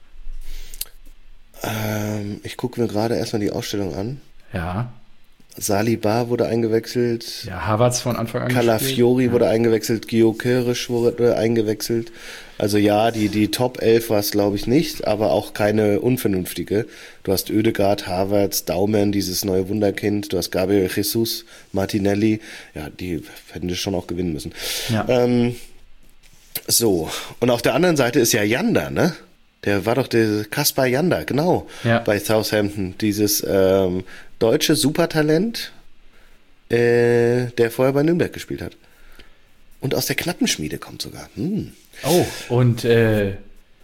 Ähm, ich gucke mir gerade erstmal die Ausstellung an. Ja, Saliba wurde eingewechselt. ja, Havertz von Anfang an gespielt. Calafiori wurde eingewechselt, Gyökeres wurde eingewechselt. Also ja, die, die Top elf war es glaube ich nicht, aber auch keine unvernünftige. Du hast Oedegaard, Havertz, Daumen, dieses neue Wunderkind, du hast Gabriel Jesus, Martinelli. Ja, die hätten das schon auch gewinnen müssen. Ja. Ähm, so, und auf der anderen Seite ist ja Janda, ne? Der war doch der Kaspar Janda, genau, Ja. bei Southampton. Dieses ähm, deutsche Supertalent, äh, der vorher bei Nürnberg gespielt hat. Und aus der Knappenschmiede kommt sogar. Hm. Oh, und äh,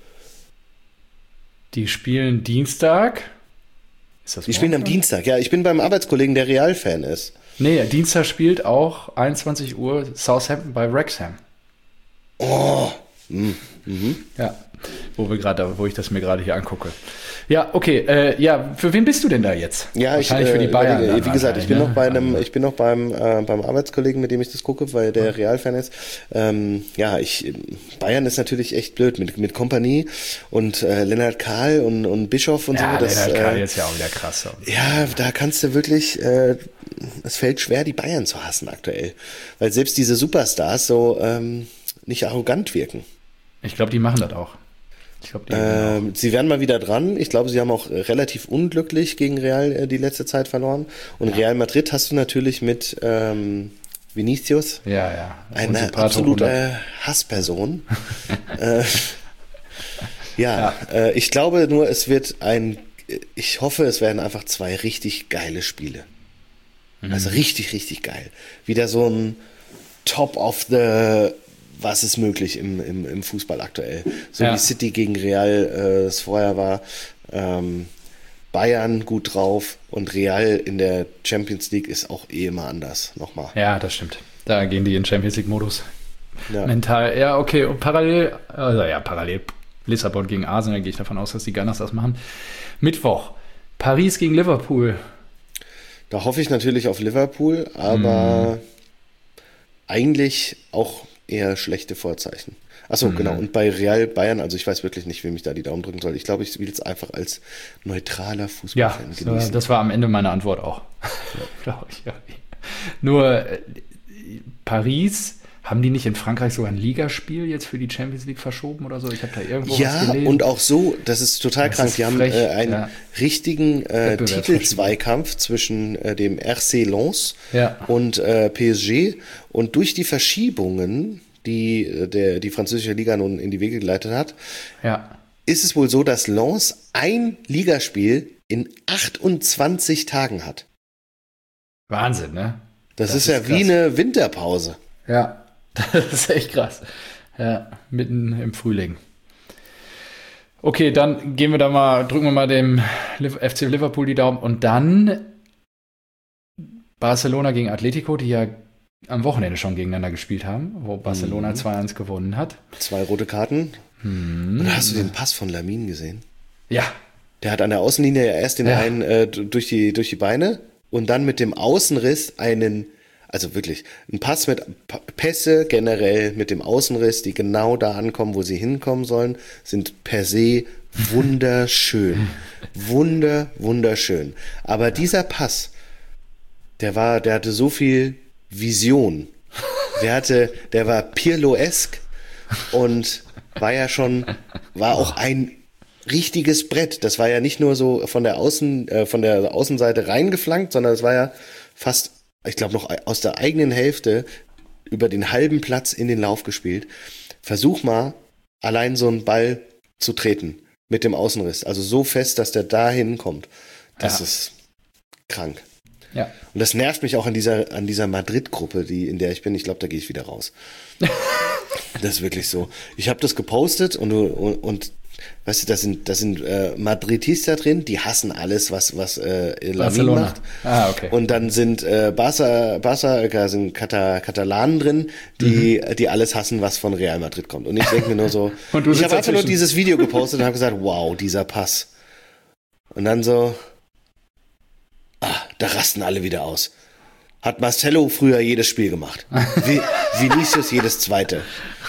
die spielen Dienstag. Ist das Die spielen am morgen? Dienstag. Ja, ich bin beim Arbeitskollegen, der Real-Fan ist. Nee, Dienstag spielt auch einundzwanzig Uhr Southampton bei Wrexham. Oh. Hm. Mhm. Ja, wo wir gerade, wo ich das mir gerade hier angucke. Ja, okay, äh, ja, für wen bist du denn da jetzt? Ja, ich, Wahrscheinlich äh, für die Bayern. überlege, dann wie gesagt, ich bin noch wahrscheinlich, bei einem, ne? ich bin noch beim, äh, beim Arbeitskollegen, mit dem ich das gucke, weil der Real-Fan ist. Ähm, ja, ich, Bayern ist natürlich echt blöd mit, mit Kompanie und äh, Lennart Kahl und, und Bischof und Ja, so. Das, Lennart Kahl äh, jetzt ja auch wieder krass. ja, da kannst du wirklich, äh, es fällt schwer, die Bayern zu hassen aktuell. Weil selbst diese Superstars so ähm, nicht arrogant wirken. Ich glaube, die machen das auch. Ich glaube, die Ähm, sie werden mal wieder dran. Ich glaube, sie haben auch äh, relativ unglücklich gegen Real äh, die letzte Zeit verloren. Und Real Madrid hast du natürlich mit ähm, Vinicius, ja, ja. eine Unsympath absolute hundert. äh, Hassperson. äh, ja, Äh, ich glaube nur, es wird ein ich hoffe, es werden einfach zwei richtig geile Spiele. Mhm. Also richtig, richtig geil. Wieder so ein Top of the, was ist möglich im, im, im Fußball aktuell. So ja. wie City gegen Real äh, es vorher war. Ähm, Bayern gut drauf und Real in der Champions League ist auch eh immer anders. Nochmal. Ja, das stimmt. Da gehen die in Champions League-Modus. Ja. Mental. Ja, okay. Und parallel, also ja, parallel Lissabon gegen Arsenal, gehe ich davon aus, dass die Gunners das machen. Mittwoch, Paris gegen Liverpool. Da hoffe ich natürlich auf Liverpool, aber mm. eigentlich auch eher schlechte Vorzeichen. Achso, mm. genau. Und bei Real Bayern, also ich weiß wirklich nicht, wem ich da die Daumen drücken soll. Ich glaube, ich will es einfach als neutraler Fußballfan ja, genießen. Das war am Ende meine Antwort auch. Ja. glaube ich. Ja. Nur äh, Paris... Haben die nicht in Frankreich sogar ein Ligaspiel jetzt für die Champions League verschoben oder so? Ich habe da irgendwo ja, was gelesen. Ja, und auch so, das ist total das krank. Ist die frech, haben äh, einen ja. richtigen äh, Titelzweikampf zwischen äh, dem R C Lens ja. und äh, P S G. Und durch die Verschiebungen, die äh, der, die französische Liga nun in die Wege geleitet hat, ja. ist es wohl so, dass Lens ein Ligaspiel in achtundzwanzig Tagen hat. Wahnsinn, ne? Das, das ist, ist ja krass. Wie eine Winterpause. Ja. Das ist echt krass. Ja, mitten im Frühling. Okay, dann gehen wir da mal, drücken wir mal dem F C Liverpool die Daumen und dann Barcelona gegen Atletico, die ja am Wochenende schon gegeneinander gespielt haben, wo Barcelona mhm. zwei eins gewonnen hat. Zwei rote Karten. Mhm. Und hast du den Pass von Lamine gesehen? Ja. Der hat an der Außenlinie ja erst den ja. einen äh, durch die, durch die Beine und dann mit dem Außenriss einen Also wirklich, ein Pass mit Pässe generell mit dem Außenriss, die genau da ankommen, wo sie hinkommen sollen, sind per se wunderschön. Wunder, wunderschön. Aber dieser Pass, der war, der hatte so viel Vision. Der hatte, der war Pirlo-esk und war ja schon, war auch ein richtiges Brett. Das war ja nicht nur so von der Außen, äh, von der Außenseite reingeflankt, sondern es war ja fast, ich glaube, noch aus der eigenen Hälfte über den halben Platz in den Lauf gespielt. Versuch mal, allein so einen Ball zu treten mit dem Außenriss. Also so fest, dass der da hinkommt. Das ja. ist krank. Ja. Und das nervt mich auch an dieser, an dieser Madrid-Gruppe, die, in der ich bin. Ich glaube, da gehe ich wieder raus. Das ist wirklich so. Ich habe das gepostet und, und, und weißt du, da sind, da sind äh, Madridista drin, die hassen alles, was, was äh, Lamine macht. Ah, okay. Und dann sind äh, Barca, Barca, da sind Kata, Katalanen drin, die, mhm. die alles hassen, was von Real Madrid kommt. Und ich denke mir nur so, ich habe einfach nur dieses Video gepostet und habe gesagt, wow, dieser Pass. Und dann so, ah, da rasten alle wieder aus. Hat Marcelo früher jedes Spiel gemacht. Wie, Vinicius jedes zweite.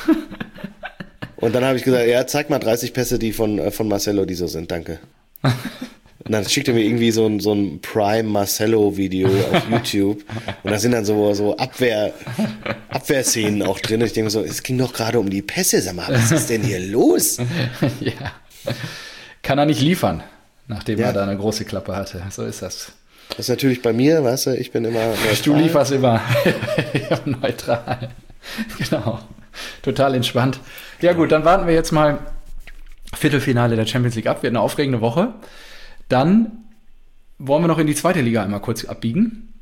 Und dann habe ich gesagt, ja, zeig mal dreißig Pässe, die von, von Marcelo, die so sind, danke. Und dann schickt er mir irgendwie so ein, so ein Prime Marcelo-Video auf YouTube. Und da sind dann so, so Abwehr, Abwehrszenen auch drin. Und ich denke mir so, es ging doch gerade um die Pässe, sag mal, was ist denn hier los? Ja. Kann er nicht liefern, nachdem ja. er da eine große Klappe hatte. So ist das. Das ist natürlich bei mir, weißt du, ich bin immer neutral. Du lieferst immer neutral. Genau. Total entspannt. Ja gut, dann warten wir jetzt mal Viertelfinale der Champions League ab. Wird eine aufregende Woche. Dann wollen wir noch in die zweite Liga einmal kurz abbiegen.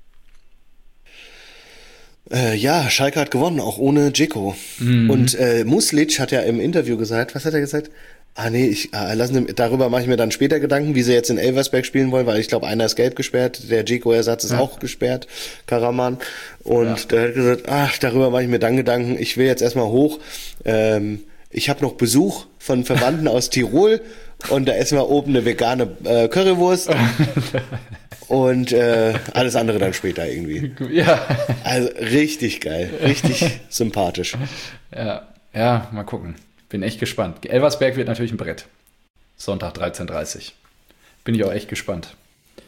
Äh, ja, Schalke hat gewonnen, auch ohne Dzeko. Mhm. Und äh, Muslic hat ja im Interview gesagt, was hat er gesagt? Ah nee, ich, ah, lassen, darüber mache ich mir dann später Gedanken, wie sie jetzt in Elversberg spielen wollen, weil ich glaube, einer ist gelb gesperrt, der Dzeko-Ersatz ist ja. auch gesperrt, Karaman. Und ja. der hat gesagt, ach, darüber mache ich mir dann Gedanken, ich will jetzt erstmal hoch. Ähm, ich habe noch Besuch von Verwandten aus Tirol und da essen wir oben eine vegane äh, Currywurst. Und äh, alles andere dann später irgendwie. Ja. Also richtig geil, richtig sympathisch. Ja, ja, mal gucken. Bin echt gespannt. Elversberg wird natürlich ein Brett. Sonntag dreizehn Uhr dreißig. Bin ich auch echt gespannt.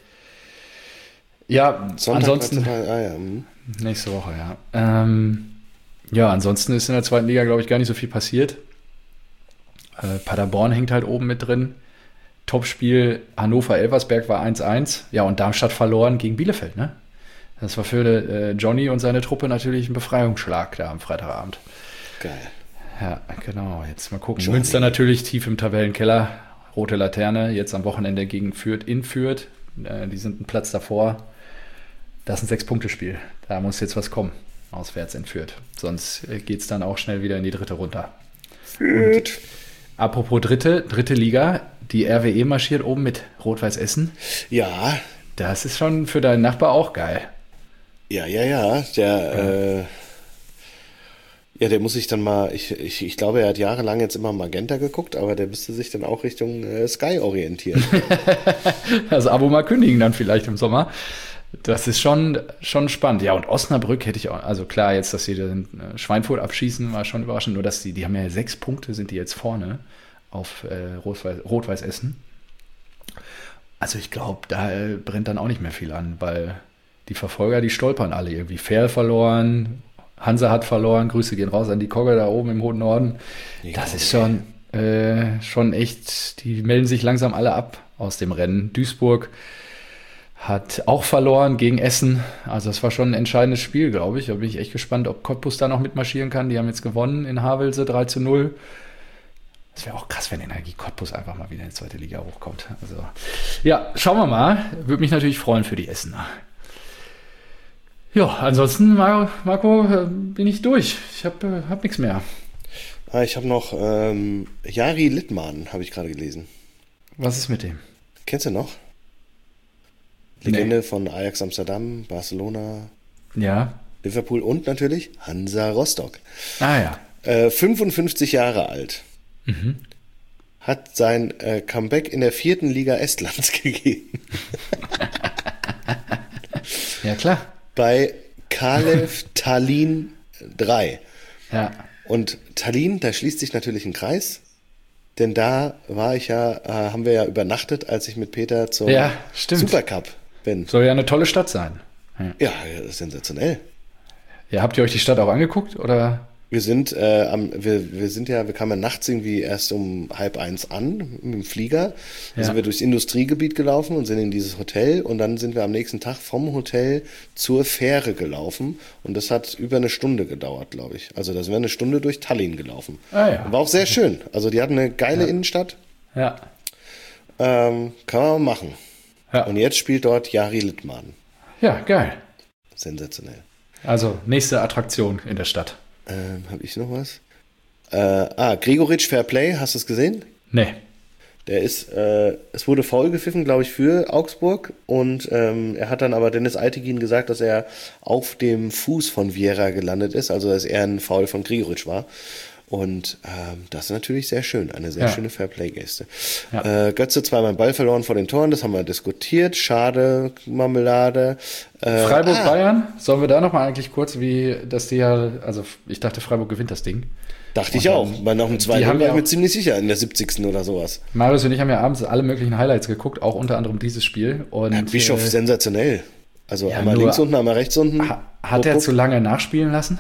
Ja, Sonntag, ansonsten. Ah, ja. Mhm. Nächste Woche, ja. Ähm, ja, ansonsten ist in der zweiten Liga, glaube ich, gar nicht so viel passiert. Äh, Paderborn hängt halt oben mit drin. Topspiel Hannover-Elversberg war eins eins. Ja, und Darmstadt verloren gegen Bielefeld, ne? Das war für äh, Johnny und seine Truppe natürlich ein Befreiungsschlag da am Freitagabend. Geil. Ja, genau. Jetzt mal gucken. Johnny. Münster natürlich tief im Tabellenkeller. rote Laterne, jetzt am Wochenende gegen Fürth in Fürth. Äh, die sind einen Platz davor. Das ist ein Sechs-Punkte-Spiel. Da muss jetzt was kommen, auswärts in Fürth. Sonst äh, geht es dann auch schnell wieder in die dritte runter. Fürth. Apropos dritte, dritte Liga, die R W E marschiert oben mit Rot-Weiß Essen. Ja. Das ist schon für deinen Nachbar auch geil. Ja, ja, ja. Der, ja. Äh, ja, der muss sich dann mal, ich, ich, ich glaube, er hat jahrelang jetzt immer Magenta geguckt, aber der müsste sich dann auch Richtung äh, Sky orientieren. Das Abo mal kündigen dann vielleicht im Sommer. Das ist schon, schon spannend. Ja, und Osnabrück hätte ich auch, also klar, jetzt, dass sie den Schweinfurt abschießen, war schon überraschend. Nur, dass die, die haben ja sechs Punkte, sind die jetzt vorne auf äh, Rot-Weiß, Rot-Weiß Essen. Also ich glaube, da äh, brennt dann auch nicht mehr viel an, weil die Verfolger, die stolpern alle irgendwie. Ferl verloren, Hansa hat verloren, Grüße gehen raus an die Kogge da oben im hohen Norden. Das ist schon, äh, schon echt, die melden sich langsam alle ab aus dem Rennen. Duisburg hat auch verloren gegen Essen. Also das war schon ein entscheidendes Spiel, glaube ich. Da bin ich echt gespannt, ob Cottbus da noch mitmarschieren kann. Die haben jetzt gewonnen in Havelse drei zu null. Das wäre auch krass, wenn Energie Cottbus einfach mal wieder in die zweite Liga hochkommt. Also ja, schauen wir mal. Würde mich natürlich freuen für die Essener. Ja, ansonsten, Marco, bin ich durch. Ich habe hab nichts mehr. Ah, ich habe noch ähm, Jari Littmann, habe ich gerade gelesen. Was ist mit dem? Kennst du noch? Legende Nee. von Ajax Amsterdam, Barcelona, Ja. Liverpool und natürlich Hansa Rostock. Ah ja. Äh, fünfundfünfzig Jahre alt. Mhm. Hat sein äh, Comeback in der vierten Liga Estlands gegeben. Ja, klar. Bei Kalev Tallinn drei. Ja. Und Tallinn, da schließt sich natürlich ein Kreis, denn da war ich ja, äh, haben wir ja übernachtet, als ich mit Peter zum Ja, stimmt. Supercup bin. Soll ja eine tolle Stadt sein. Ja. Ja, sensationell. Ja, habt ihr euch die Stadt auch angeguckt, oder? Wir sind, äh, am, wir, wir sind ja, wir kamen ja nachts irgendwie erst um halb eins an mit dem Flieger. Dann Ja. sind wir durchs Industriegebiet gelaufen und sind in dieses Hotel und dann sind wir am nächsten Tag vom Hotel zur Fähre gelaufen und das hat über eine Stunde gedauert, glaube ich. Also da sind wir eine Stunde durch Tallinn gelaufen. Ah ja. War auch sehr schön. Also die hatten eine geile Ja. Innenstadt. Ja. Ähm, kann man machen. Ja. Und jetzt spielt dort Jari Littmann. Ja, geil. Sensationell. Also, nächste Attraktion in der Stadt. Ähm, habe ich noch was? Äh, ah, Gregoritsch Fair Play, hast du es gesehen? Nee. Der ist, äh, es wurde faul gepfiffen, glaube ich, für Augsburg und ähm, er hat dann aber Dennis Altegin gesagt, dass er auf dem Fuß von Vieira gelandet ist, also dass er ein Foul von Gregoritsch war. Und ähm, das ist natürlich sehr schön, eine sehr Ja. schöne Fairplay-Geste. Ja. Äh, Götze zweimal Ball verloren vor den Toren, das haben wir diskutiert. Schade, Marmelade. Äh, Freiburg-Bayern, ah, sollen wir da nochmal eigentlich kurz, wie, dass die ja, also ich dachte, Freiburg gewinnt das Ding. dachte ich auch. Bei noch einem zweiten haben war ja ich mir auch- ziemlich sicher, in der siebzigsten oder sowas. Marius und ich haben ja abends alle möglichen Highlights geguckt, auch unter anderem dieses Spiel. Und, Ja, Bischof äh, sensationell. Also ja, einmal nur- links unten, einmal rechts unten. ha, hat er Ruck, zu lange nachspielen lassen?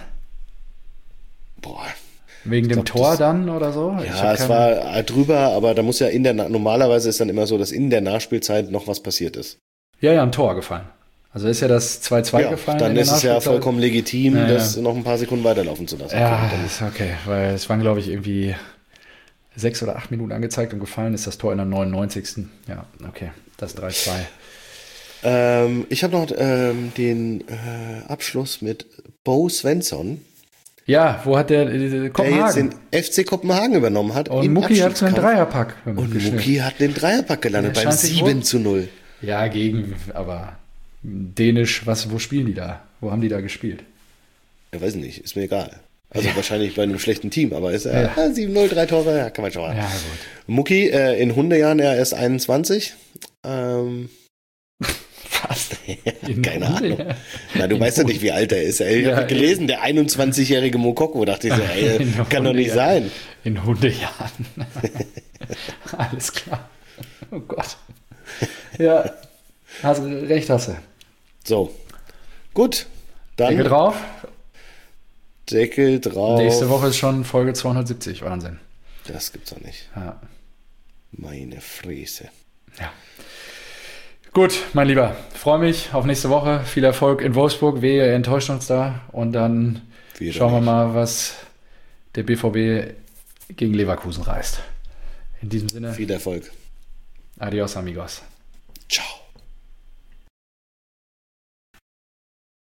Boah. Wegen dem glaub, Tor das- dann oder so? Ich Ja, hab es keine- war äh, drüber, aber da muss ja in der, Na- normalerweise ist dann immer so, dass in der Nachspielzeit noch was passiert ist. Ja, ja, ein Tor gefallen. Also ist ja das zwei zwei Ja, gefallen. dann in der ist es ja Nachspielzeit. vollkommen legitim, Ja, das ja. noch ein paar Sekunden weiterlaufen zu lassen. Ja, Dann- das ist okay, weil es waren, glaube ich, irgendwie sechs oder acht Minuten angezeigt und gefallen ist das Tor in der neunundneunzigsten Ja, okay, das drei zwei Ähm, ich habe noch ähm, den äh, Abschluss mit Bo Svensson, Ja, wo hat der, äh, der jetzt Kopenhagen? den F C Kopenhagen übernommen hat. Und im Mucki hat so einen Abstiegskampf. Dreierpack Und geschnitten. Mucki hat den Dreierpack gelandet Der beim scheint sich sieben wohl- zu null. Ja, gegen, aber Dänisch, was, wo spielen die da? Wo haben die da gespielt? Ja, weiß nicht, ist mir egal. Also wahrscheinlich bei einem schlechten Team, aber ist Ja. ja. ah, sieben null, drei Tore, ja, kann man schon mal. Ja, gut. Mucki, äh, in Hundejahren, er ist einundzwanzig. Ähm, Fast. ja, keine Ahnung. Na, du weißt ja nicht, wie alt er ist. Ey. Ich Ja, habe gelesen, der einundzwanzigjährige Mokoko, dachte ich so, ey, In kann doch nicht sein. In Hundejahren. Alles klar. Oh Gott. Ja, hast recht, hast du. So, gut, dann Deckel drauf. Deckel drauf. Nächste Woche ist schon Folge zweihundertsiebzig. Wahnsinn. Das gibt's doch nicht. Ja. Meine Fräse. ja. Gut, mein Lieber. Freue mich auf nächste Woche. Viel Erfolg in Wolfsburg. Wehe, ihr enttäuscht uns da. Und dann Wieder schauen wir nicht. mal, was der B V B gegen Leverkusen reißt. In diesem Sinne, Viel Erfolg. Adios, amigos.